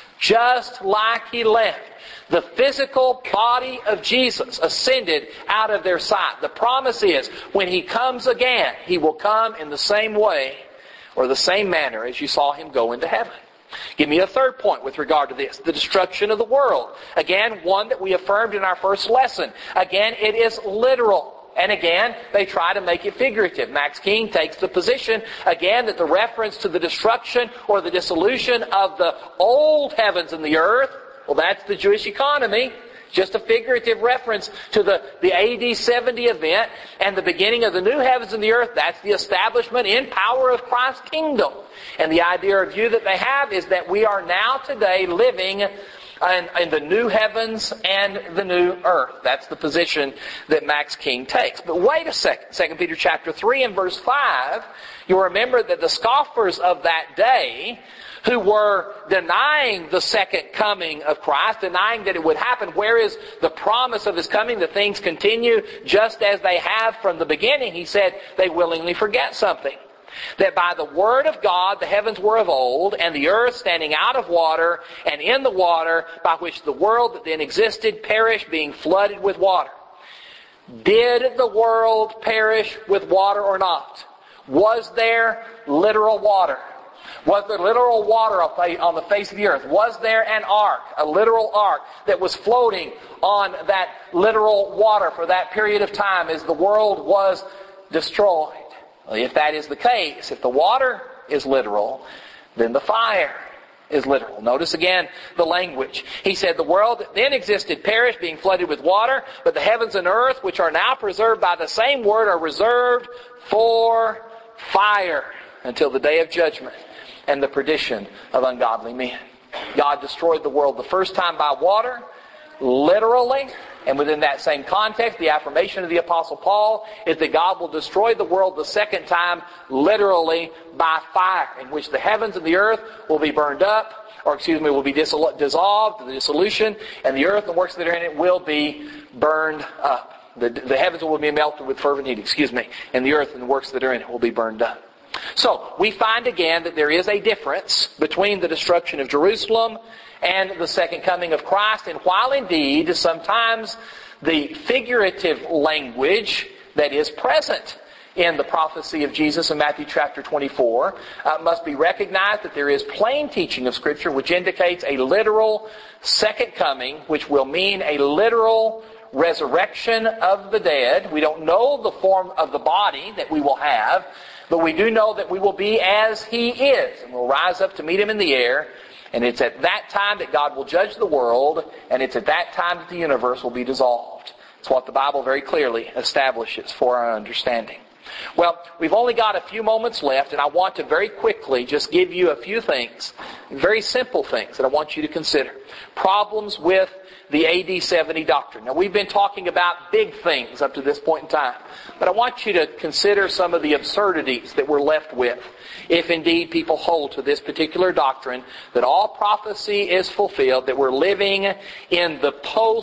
Just like he left. The physical body of Jesus ascended out of their sight. The promise is, when he comes again, he will come in the same way or the same manner as you saw him go into heaven. Give me a third point with regard to this. The destruction of the world. Again, one that we affirmed in our first lesson. Again, it is literal. And again, they try to make it figurative. Max King takes the position, again, that the reference to the destruction or the dissolution of the old heavens and the earth, well, that's the Jewish economy. Just a figurative reference to the AD 70 event and the beginning of the new heavens and the earth. That's the establishment in power of Christ's kingdom. And the idea or view that they have is that we are now today living in the new heavens and the new earth. That's the position that Max King takes. But wait a second. 2 Peter chapter 3 and verse 5, you'll remember that the scoffers of that day, who were denying the second coming of Christ, denying that it would happen, where is the promise of his coming, that things continue just as they have from the beginning, he said they willingly forget something. That by the word of God the heavens were of old, and the earth standing out of water, and in the water by which the world that then existed perished, being flooded with water. Did the world perish with water or not? Was there literal water? Was there literal water on the face of the earth? Was there an ark, a literal ark, that was floating on that literal water for that period of time as the world was destroyed? Well, if that is the case, if the water is literal, then the fire is literal. Notice again the language. He said, the world that then existed perished, being flooded with water, but the heavens and earth, which are now preserved by the same word, are reserved for fire until the day of judgment and the perdition of ungodly men. God destroyed the world the first time by water, literally, and within that same context, the affirmation of the Apostle Paul is that God will destroy the world the second time, literally, by fire, in which the heavens and the earth will be burned up, will be dissolved, the dissolution, and the earth and the works that are in it will be burned up. The heavens will be melted with fervent heat, and the earth and the works that are in it will be burned up. So, we find again that there is a difference between the destruction of Jerusalem and the second coming of Christ. And while indeed sometimes the figurative language that is present in the prophecy of Jesus in Matthew chapter 24 must be recognized, that there is plain teaching of Scripture which indicates a literal second coming, which will mean a literal resurrection of the dead. We don't know the form of the body that we will have, but we do know that we will be as He is, and we'll rise up to meet Him in the air. And it's at that time that God will judge the world, and it's at that time that the universe will be dissolved. It's what the Bible very clearly establishes for our understanding. Well, we've only got a few moments left, and I want to very quickly just give you a few things, very simple things that I want you to consider. Problems with the AD 70 doctrine. Now, we've been talking about big things up to this point in time, but I want you to consider some of the absurdities that we're left with, if indeed people hold to this particular doctrine, that all prophecy is fulfilled, that we're living in the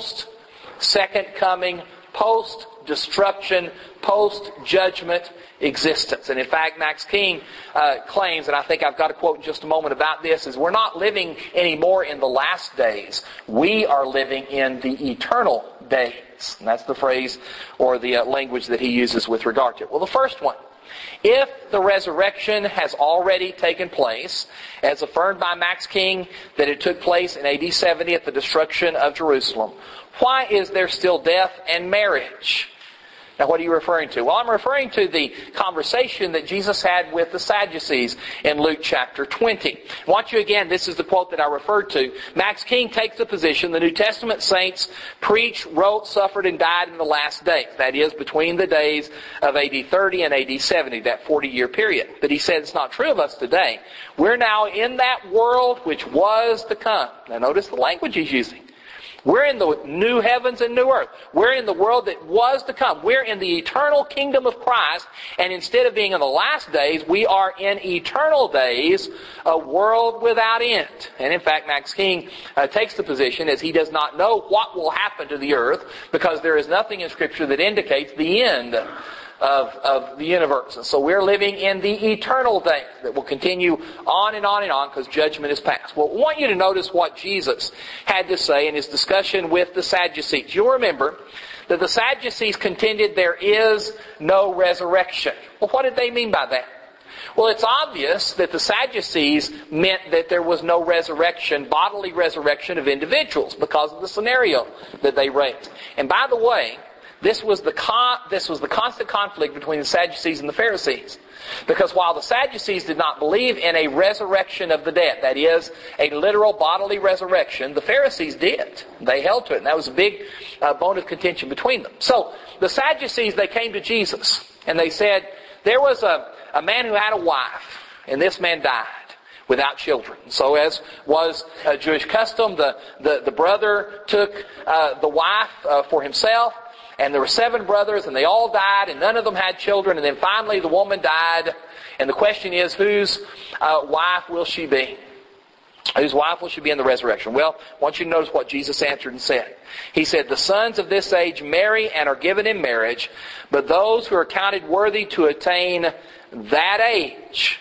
post-second coming, post-destruction, post-judgment existence. And in fact, Max King claims, and I think I've got a quote in just a moment about this, is we're not living anymore in the last days. We are living in the eternal days. And that's the phrase or the language that he uses with regard to it. Well, the first one, if the resurrection has already taken place, as affirmed by Max King that it took place in AD 70 at the destruction of Jerusalem, why is there still death and marriage? Now, what are you referring to? Well, I'm referring to the conversation that Jesus had with the Sadducees in Luke chapter 20. I want you again, this is the quote that I referred to. Max King takes the position the New Testament saints preached, wrote, suffered, and died in the last days. That is, between the days of AD 30 and AD 70, that 40-year period. But he said it's not true of us today. We're now in that world which was to come. Now, notice the language he's using. We're in the new heavens and new earth. We're in the world that was to come. We're in the eternal kingdom of Christ. And instead of being in the last days, we are in eternal days, a world without end. And in fact, Max King takes the position as he does not know what will happen to the earth, because there is nothing in Scripture that indicates the end of the universe. And so we're living in the eternal days that will continue on and on and on, because judgment is past. Well, I want you to notice what Jesus had to say in his discussion with the Sadducees. You'll remember that the Sadducees contended there is no resurrection. Well, what did they mean by that? Well, it's obvious that the Sadducees meant that there was no resurrection, bodily resurrection of individuals, because of the scenario that they raised. And by the way, this was the constant conflict between the Sadducees and the Pharisees. Because while the Sadducees did not believe in a resurrection of the dead, that is, a literal bodily resurrection, the Pharisees did. They held to it, and that was a big bone of contention between them. So, the Sadducees, they came to Jesus, and they said, there was a man who had a wife, and this man died without children. So as was a Jewish custom, the brother took the wife for himself. And there were 7 brothers, and they all died, and none of them had children. And then finally the woman died. And the question is, whose wife will she be? Whose wife will she be in the resurrection? Well, I want you to notice what Jesus answered and said. He said, the sons of this age marry and are given in marriage, but those who are counted worthy to attain that age.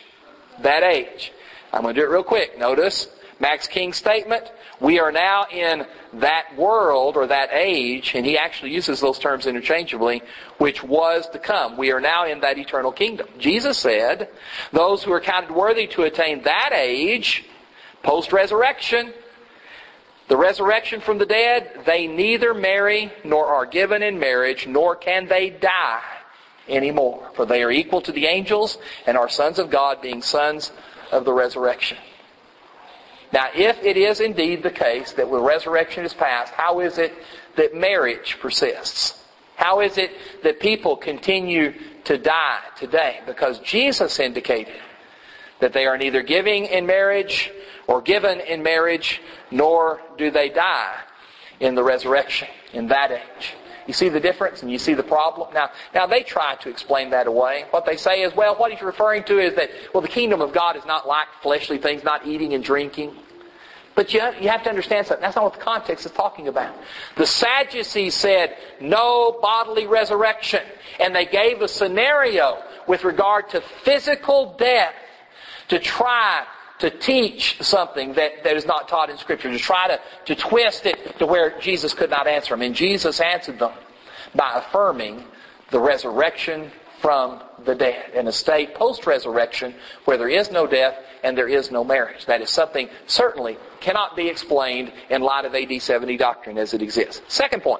I'm going to do it real quick. Notice Max King's statement. We are now in that world or that age, and he actually uses those terms interchangeably, which was to come. We are now in that eternal kingdom. Jesus said, those who are counted worthy to attain that age, post-resurrection, the resurrection from the dead, they neither marry nor are given in marriage, nor can they die anymore. For they are equal to the angels and are sons of God, being sons of the resurrection. Now, if it is indeed the case that the resurrection is past, how is it that marriage persists? How is it that people continue to die today? Because Jesus indicated that they are neither giving in marriage or given in marriage, nor do they die in the resurrection, in that age. You see the difference and you see the problem? Now they try to explain that away. What they say is, well, what he's referring to is that, well, the kingdom of God is not like fleshly things, not eating and drinking. But you have to understand something. That's not what the context is talking about. The Sadducees said, no bodily resurrection. And they gave a scenario with regard to physical death to try to teach something that is not taught in Scripture, to try to twist it to where Jesus could not answer them. And Jesus answered them by affirming the resurrection from the dead, in a state post-resurrection where there is no death and there is no marriage. That is something certainly cannot be explained in light of AD 70 doctrine as it exists. Second point.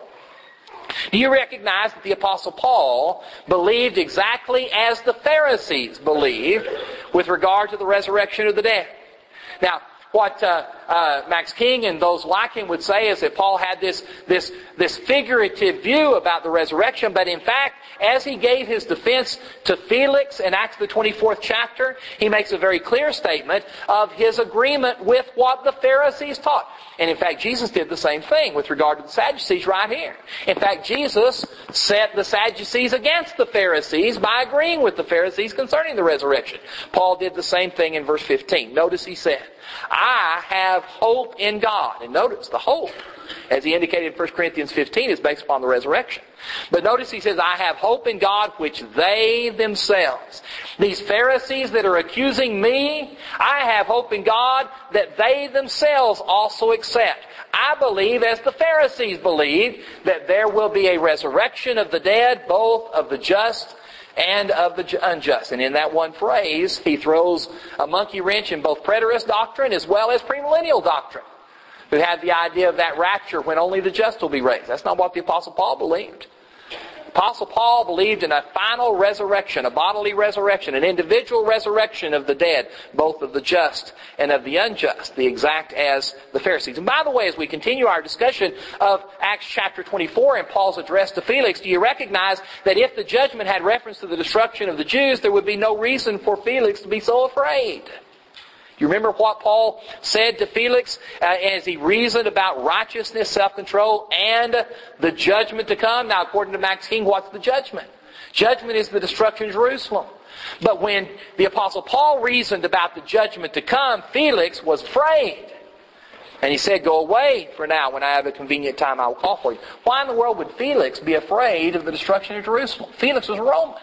Do you recognize that the Apostle Paul believed exactly as the Pharisees believed with regard to the resurrection of the dead? Now, what Max King and those like him would say is that Paul had this figurative view about the resurrection, but in fact, as he gave his defense to Felix in Acts the 24th chapter, he makes a very clear statement of his agreement with what the Pharisees taught. And in fact, Jesus did the same thing with regard to the Sadducees right here. In fact, Jesus set the Sadducees against the Pharisees by agreeing with the Pharisees concerning the resurrection. Paul did the same thing in verse 15. Notice he said, I have hope in God. And notice the hope, as he indicated in 1 Corinthians 15, is based upon the resurrection. But notice he says, I have hope in God which they themselves. These Pharisees that are accusing me, I have hope in God that they themselves also accept. I believe, as the Pharisees believed, that there will be a resurrection of the dead, both of the just and of the unjust. And in that one phrase, he throws a monkey wrench in both preterist doctrine as well as premillennial doctrine, who had the idea of that rapture when only the just will be raised. That's not what the Apostle Paul believed. Apostle Paul believed in a final resurrection, a bodily resurrection, an individual resurrection of the dead, both of the just and of the unjust, the exact as the Pharisees. And by the way, as we continue our discussion of Acts chapter 24 and Paul's address to Felix, do you recognize that if the judgment had reference to the destruction of the Jews, there would be no reason for Felix to be so afraid? You remember what Paul said to Felix as he reasoned about righteousness, self-control, and the judgment to come? Now, according to Max King, what's the judgment? Judgment is the destruction of Jerusalem. But when the Apostle Paul reasoned about the judgment to come, Felix was afraid. And he said, go away for now. When I have a convenient time, I will call for you. Why in the world would Felix be afraid of the destruction of Jerusalem? Felix was a Roman.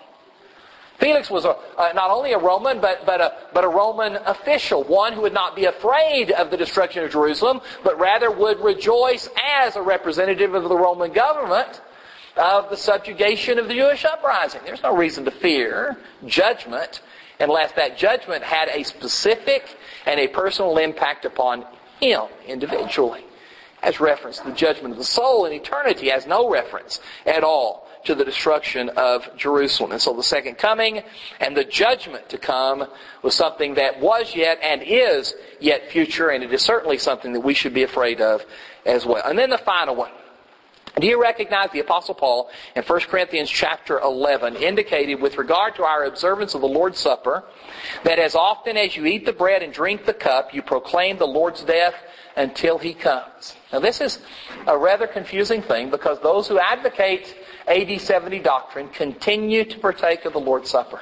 Felix was not only a Roman, but a Roman official, one who would not be afraid of the destruction of Jerusalem, but rather would rejoice as a representative of the Roman government of the subjugation of the Jewish uprising. There's no reason to fear judgment unless that judgment had a specific and a personal impact upon him individually. As reference to the judgment of the soul in eternity has no reference at all to the destruction of Jerusalem. And so the second coming and the judgment to come was something that was yet and is yet future, and it is certainly something that we should be afraid of as well. And then the final one. Do you recognize the Apostle Paul in 1 Corinthians chapter 11 indicated with regard to our observance of the Lord's Supper that as often as you eat the bread and drink the cup, you proclaim the Lord's death until He comes. Now this is a rather confusing thing because those who advocate AD 70 doctrine continue to partake of the Lord's Supper.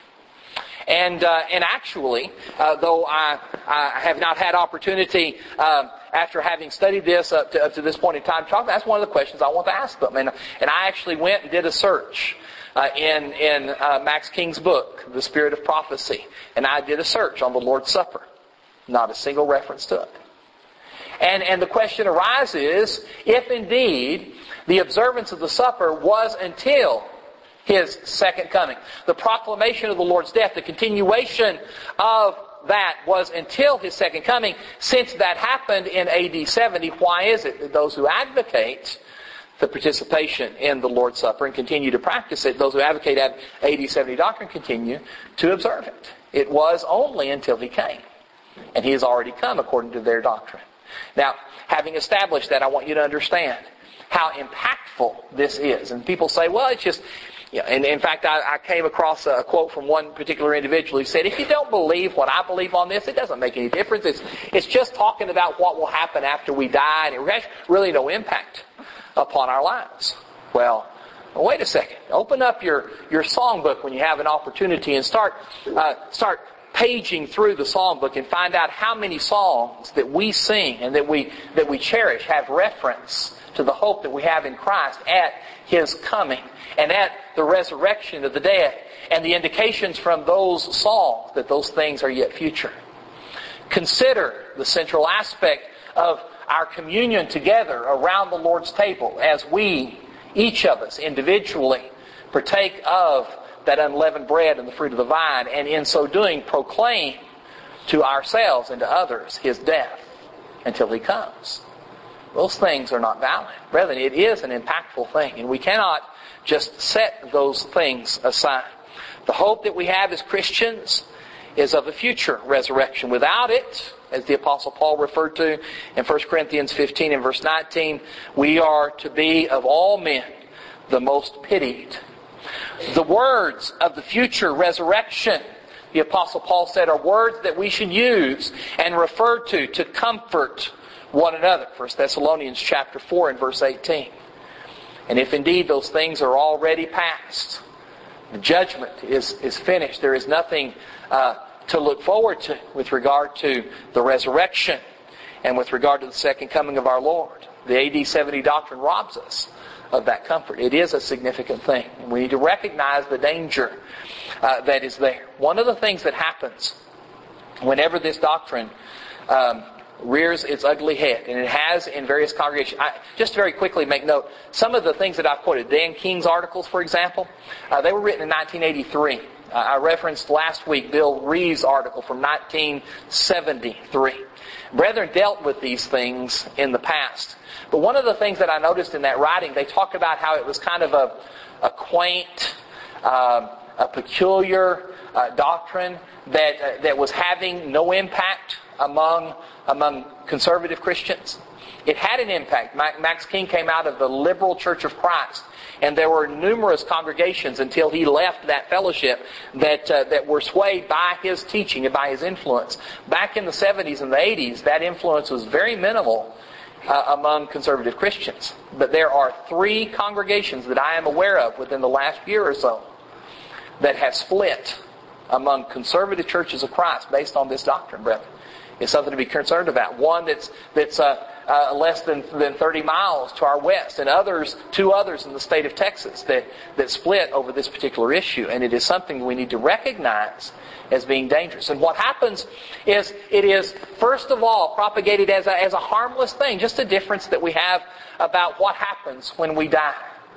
And actually, though I have not had opportunity after having studied this up to this point in time, that's one of the questions I want to ask them. And I actually went and did a search in Max King's book, The Spirit of Prophecy, and I did a search on the Lord's Supper. Not a single reference to it. And the question arises, if indeed the observance of the supper was until His second coming, the proclamation of the Lord's death, the continuation of that was until His second coming, since that happened in AD 70, why is it that those who advocate the participation in the Lord's Supper and continue to practice it, those who advocate AD 70 doctrine continue to observe it? It was only until He came. And He has already come according to their doctrine. Now, having established that, I want you to understand how impactful this is. And people say, well, it's just... Yeah, and in fact, I came across a quote from one particular individual who said, if you don't believe what I believe on this, it doesn't make any difference. It's just talking about what will happen after we die, and it has really no impact upon our lives. Well, wait a second. Open up your songbook when you have an opportunity and start paging through the psalm book and find out how many songs that we sing and that we cherish have reference to the hope that we have in Christ at His coming and at the resurrection of the dead, and the indications from those songs that those things are yet future. Consider the central aspect of our communion together around the Lord's table as we, each of us individually, partake of that unleavened bread and the fruit of the vine, and in so doing proclaim to ourselves and to others His death until He comes. Those things are not valid. Brethren, it is an impactful thing, and we cannot just set those things aside. The hope that we have as Christians is of a future resurrection. Without it, as the Apostle Paul referred to in 1 Corinthians 15 and verse 19, we are to be of all men the most pitied. The words of the future resurrection, the Apostle Paul said, are words that we should use and refer to comfort one another. 1 Thessalonians chapter 4 and verse 18. And if indeed those things are already past, the judgment is finished. There is nothing to look forward to with regard to the resurrection and with regard to the second coming of our Lord. The AD 70 doctrine robs us of that comfort. It is a significant thing. And we need to recognize the danger that is there. One of the things that happens whenever this doctrine rears its ugly head, and it has in various congregations. Just very quickly make note, some of the things that I've quoted, Dan King's articles, for example, they were written in 1983. I referenced last week Bill Reeves' article from 1973. Brethren dealt with these things in the past. But one of the things that I noticed in that writing, they talk about how it was kind of a quaint, a peculiar doctrine that was having no impact among conservative Christians. It had an impact. Max King came out of the Liberal Church of Christ, and there were numerous congregations until he left that fellowship that were swayed by his teaching and by his influence. Back in the 70s and the 80s, that influence was very minimal among conservative Christians. But there are 3 congregations that I am aware of within the last year or so that have split among conservative churches of Christ based on this doctrine, brethren. It's something to be concerned about. One that's less than 30 miles to our west, and 2 others in the state of Texas that split over this particular issue. And it is something we need to recognize as being dangerous. And what happens is it is, first of all, propagated as a harmless thing, just a difference that we have about what happens when we die.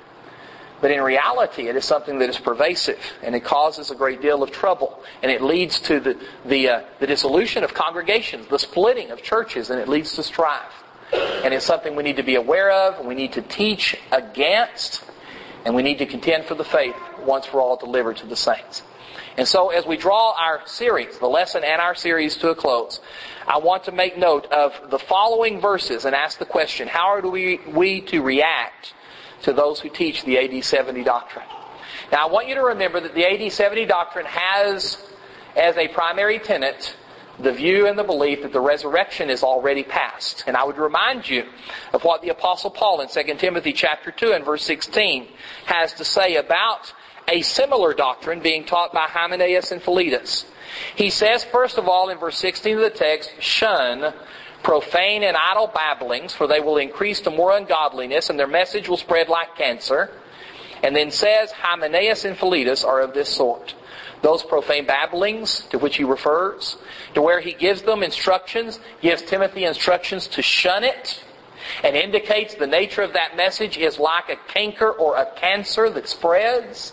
But in reality, it is something that is pervasive, and it causes a great deal of trouble, and it leads to the dissolution of congregations, the splitting of churches, and it leads to strife. And it's something we need to be aware of, and we need to teach against, and we need to contend for the faith once for all delivered to the saints. And so as we draw our series, the lesson and our series to a close, I want to make note of the following verses and ask the question, how are we to react to those who teach the AD 70 doctrine? Now I want you to remember that the AD 70 doctrine has as a primary tenet the view and the belief that the resurrection is already past. And I would remind you of what the Apostle Paul in 2 Timothy chapter 2 and verse 16 has to say about a similar doctrine being taught by Hymenaeus and Philetus. He says, first of all, in verse 16 of the text, shun profane and idle babblings, for they will increase to more ungodliness, and their message will spread like cancer. And then says, Hymenaeus and Philetus are of this sort. Those profane babblings to which he refers, to where he gives them instructions, gives Timothy instructions to shun it, and indicates the nature of that message is like a canker or a cancer that spreads.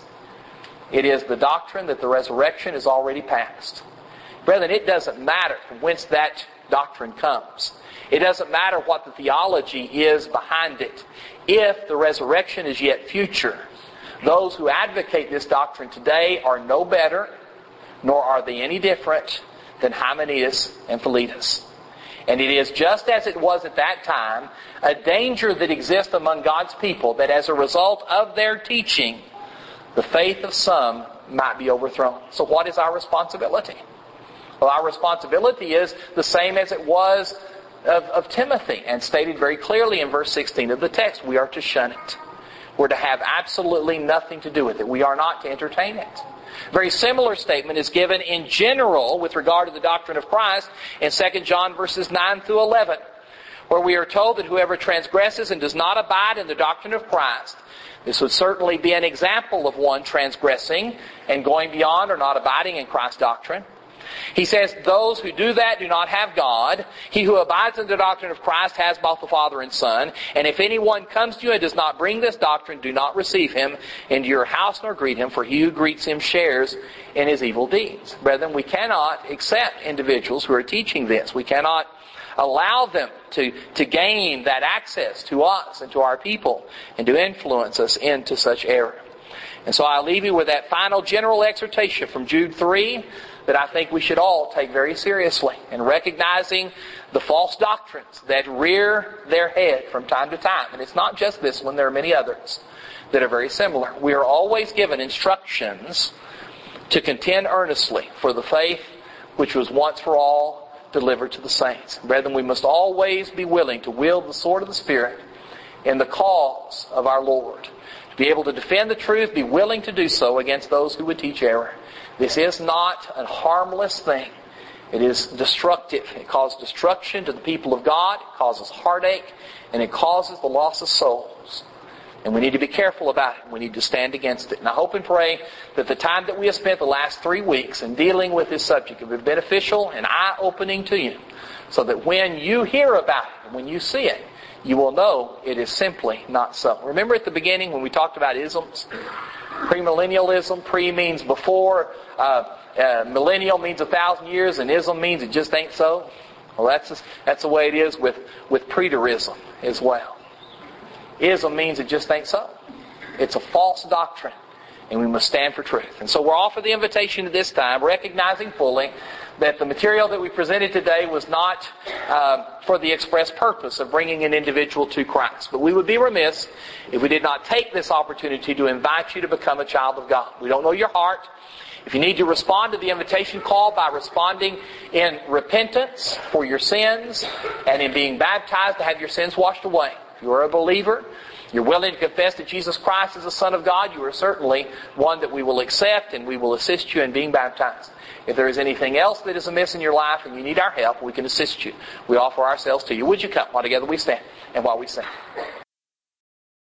It is the doctrine that the resurrection is already past. Brethren, it doesn't matter from whence that doctrine comes. It doesn't matter what the theology is behind it. If the resurrection is yet future, those who advocate this doctrine today are no better, nor are they any different than Hymenaeus and Philetus. And it is just as it was at that time, a danger that exists among God's people that as a result of their teaching, the faith of some might be overthrown. So what is our responsibility? Well, our responsibility is the same as it was of Timothy, and stated very clearly in verse 16 of the text. We are to shun it. We're to have absolutely nothing to do with it. We are not to entertain it. A very similar statement is given in general with regard to the doctrine of Christ in 2 John verses 9 through 11, where we are told that whoever transgresses and does not abide in the doctrine of Christ, this would certainly be an example of one transgressing and going beyond or not abiding in Christ's doctrine. He says, those who do that do not have God. He who abides in the doctrine of Christ has both the Father and Son. And if anyone comes to you and does not bring this doctrine, do not receive him into your house nor greet him, for he who greets him shares in his evil deeds. Brethren, we cannot accept individuals who are teaching this. We cannot allow them to gain that access to us and to our people and to influence us into such error. And so I leave you with that final general exhortation from Jude 3 that I think we should all take very seriously, in recognizing the false doctrines that rear their head from time to time. And it's not just this one, there are many others that are very similar. We are always given instructions to contend earnestly for the faith which was once for all delivered to the saints. Brethren, we must always be willing to wield the sword of the Spirit in the cause of our Lord. To be able to defend the truth, be willing to do so against those who would teach error. This is not a harmless thing. It is destructive. It causes destruction to the people of God. It causes heartache. And it causes the loss of souls. And we need to be careful about it. We need to stand against it. And I hope and pray that the time that we have spent the last 3 weeks in dealing with this subject will be beneficial and eye-opening to you, so that when you hear about it, and when you see it, you will know it is simply not so. Remember at the beginning when we talked about isms? Premillennialism. Pre means before. Millennial means 1,000 years, and ism means it just ain't so. Well, that's the way it is with preterism as well. Ism means it just ain't so. It's a false doctrine, and we must stand for truth. And so we're offered the invitation at this time, recognizing fully that the material that we presented today was not for the express purpose of bringing an individual to Christ. But we would be remiss if we did not take this opportunity to invite you to become a child of God. We don't know your heart. If you need to respond to the invitation call by responding in repentance for your sins and in being baptized to have your sins washed away. If you are a believer, you're willing to confess that Jesus Christ is the Son of God, you are certainly one that we will accept, and we will assist you in being baptized. If there is anything else that is amiss in your life and you need our help, we can assist you. We offer ourselves to you. Would you come while together we stand and while we sing?